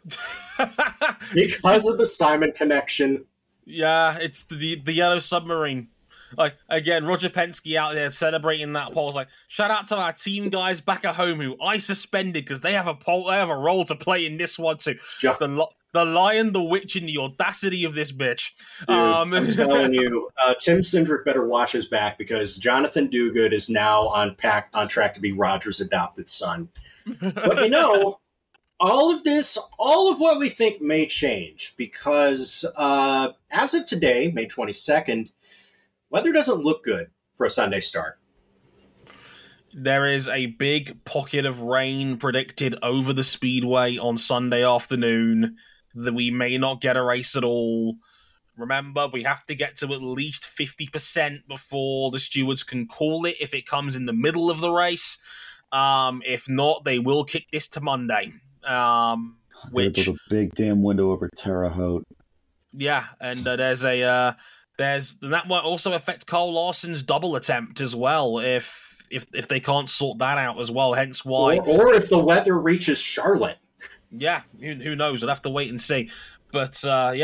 Because of the Simon connection. Yeah, it's the the Yellow Submarine. Like, again, Roger Penske out there celebrating that pole. It's like, shout out to our team guys back at home who I suspended because they have a pole, they have a role to play in this one too. Yeah. The the Lion, the Witch, and the audacity of this bitch. Dude, um, I'm telling you, uh, Tim Cindric better watch his back because Jonathan Duguid is now on pack on track to be Roger's adopted son. But you know, all of this, all of what we think may change because uh, as of today, May twenty-second, weather doesn't look good for a Sunday start. There is a big pocket of rain predicted over the speedway on Sunday afternoon. That we may not get a race at all. Remember, we have to get to at least fifty percent before the stewards can call it if it comes in the middle of the race. Um, if not, they will kick this to Monday. Um, which a big damn window over Terre Haute. Yeah, and uh, there's a uh, there's that might also affect Kyle Larson's double attempt as well if if if they can't sort that out as well. Hence why, or, or if the weather reaches Charlotte. Yeah, who, who knows? We'll have to wait and see. But, uh, yeah,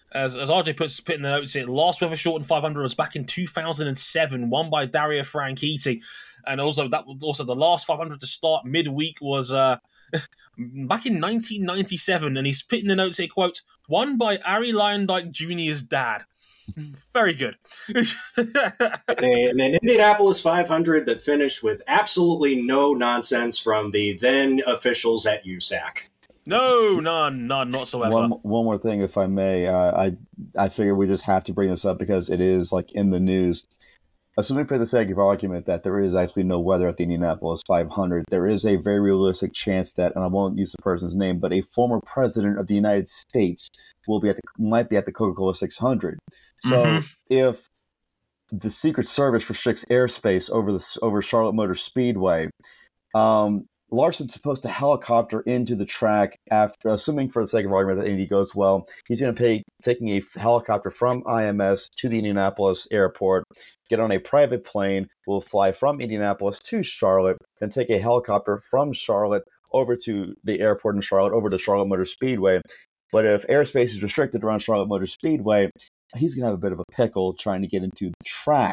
As, as R J puts put in the notes here, last Weather Shortened five hundred was back in two thousand seven, won by Dario Franchitti. And also, that was also the last five hundred to start midweek was uh, back in nineteen ninety-seven. And he's put in the notes here, quote, won by Arie Luyendyk Junior's dad. Very good. and, a, and an Indianapolis five hundred that finished with absolutely no nonsense from the then officials at U S A C. No, none, none whatsoever. One, one more thing, if I may. Uh, I I figure we just have to bring this up because it is like in the news. Assuming for the sake of argument that there is actually no weather at the Indianapolis five hundred, there is a very realistic chance that, and I won't use the person's name, but a former president of the United States will be at the might be at the Coca-Cola six hundred. So mm-hmm. if the Secret Service restricts airspace over the over Charlotte Motor Speedway, um, Larson's supposed to helicopter into the track after, assuming for the sake of argument that Indy goes well, he's going to pay taking a helicopter from I M S to the Indianapolis airport, get on a private plane, will fly from Indianapolis to Charlotte, then take a helicopter from Charlotte over to the airport in Charlotte, over to Charlotte Motor Speedway. But if airspace is restricted around Charlotte Motor Speedway, he's going to have a bit of a pickle trying to get into the track.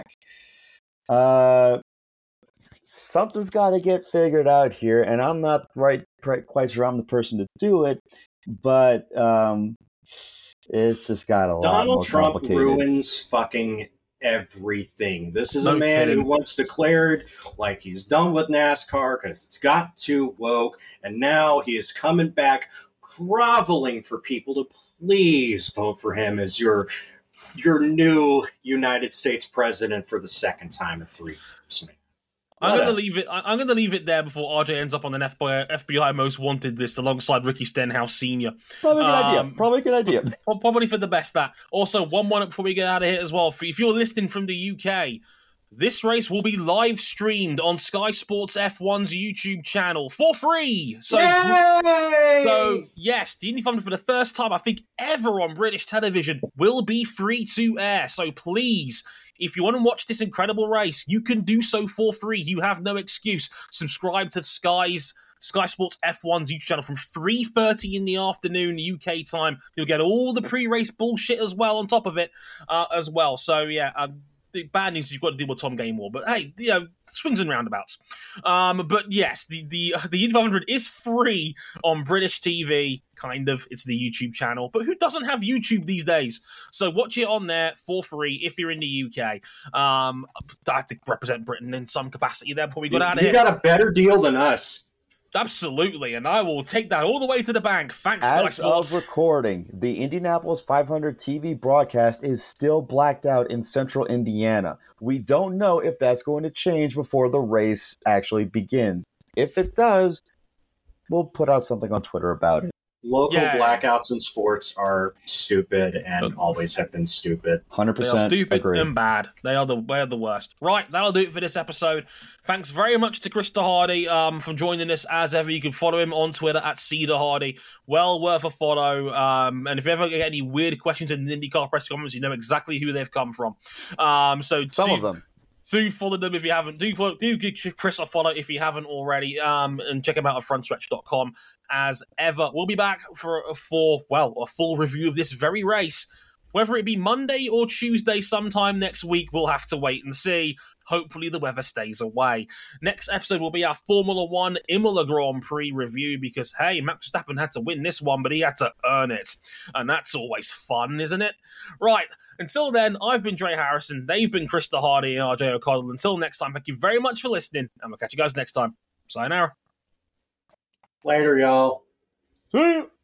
Uh... Something's got to get figured out here, and I'm not right quite sure I'm the person to do it, but um, it's just got a lot Donald more Trump complicated. ruins fucking everything. This is no a man kidding. who once declared like he's done with NASCAR because it's got too woke, and now he is coming back groveling for people to please vote for him as your your new United States president for the second time in three years. I'm going to leave it. I'm going to leave it there before R J ends up on an F B I, F B I Most Wanted list alongside Ricky Stenhouse Senior Probably a good um, idea. Probably a good idea. Probably for the best. That also one one before we get out of here as well. If you're listening from the U K, this race will be live streamed on Sky Sports F one's YouTube channel for free. So, Yay! so yes, the Indy five hundred for the first time I think ever on British television will be free to air. So please, if you want to watch this incredible race, you can do so for free. You have no excuse. Subscribe to Sky's Sky Sports F one's YouTube channel from three thirty in the afternoon U K time. You'll get all the pre-race bullshit as well on top of it uh, as well. So yeah, um, the bad news is you've got to deal with Tom Gaymore, but hey, you know, swings and roundabouts. Um, but yes, the the the Indy five hundred is free on British T V. Kind of, it's the YouTube channel, but who doesn't have YouTube these days? So watch it on there for free if you're in the U K. Um, I have to represent Britain in some capacity there before we got out of you here. You got a better deal than us. Absolutely, and I will take that all the way to the bank. Thanks, Sky As Sports. of recording, the Indianapolis five hundred T V broadcast is still blacked out in central Indiana. We don't know if that's going to change before the race actually begins. If it does, we'll put out something on Twitter about it. Local yeah. blackouts in sports are stupid and Okay. always have been stupid. one hundred percent They are stupid agree. and bad. They are the they are the worst. Right, that'll do it for this episode. Thanks very much to Krista Hardy um, for joining us as ever. You can follow him on Twitter at Cedar Hardy. Well worth a follow. Um, and if you ever get any weird questions in the IndyCar press comments, you know exactly who they've come from. Um, so Some to, of them. Do follow them if you haven't. Do follow, do give Chris a follow if you haven't already. Um, and check him out at front stretch dot com as ever. We'll be back for for well a full review of this very race. Whether it be Monday or Tuesday sometime next week, we'll have to wait and see. Hopefully the weather stays away. Next episode will be our Formula One Imola Grand Prix review because, hey, Max Verstappen had to win this one, but he had to earn it. And that's always fun, isn't it? Right, until then, I've been Dre Harrison. They've been Krista Hardy and R J O'Connell. Until next time, thank you very much for listening, and we'll catch you guys next time. Sayonara. Later, y'all. See you.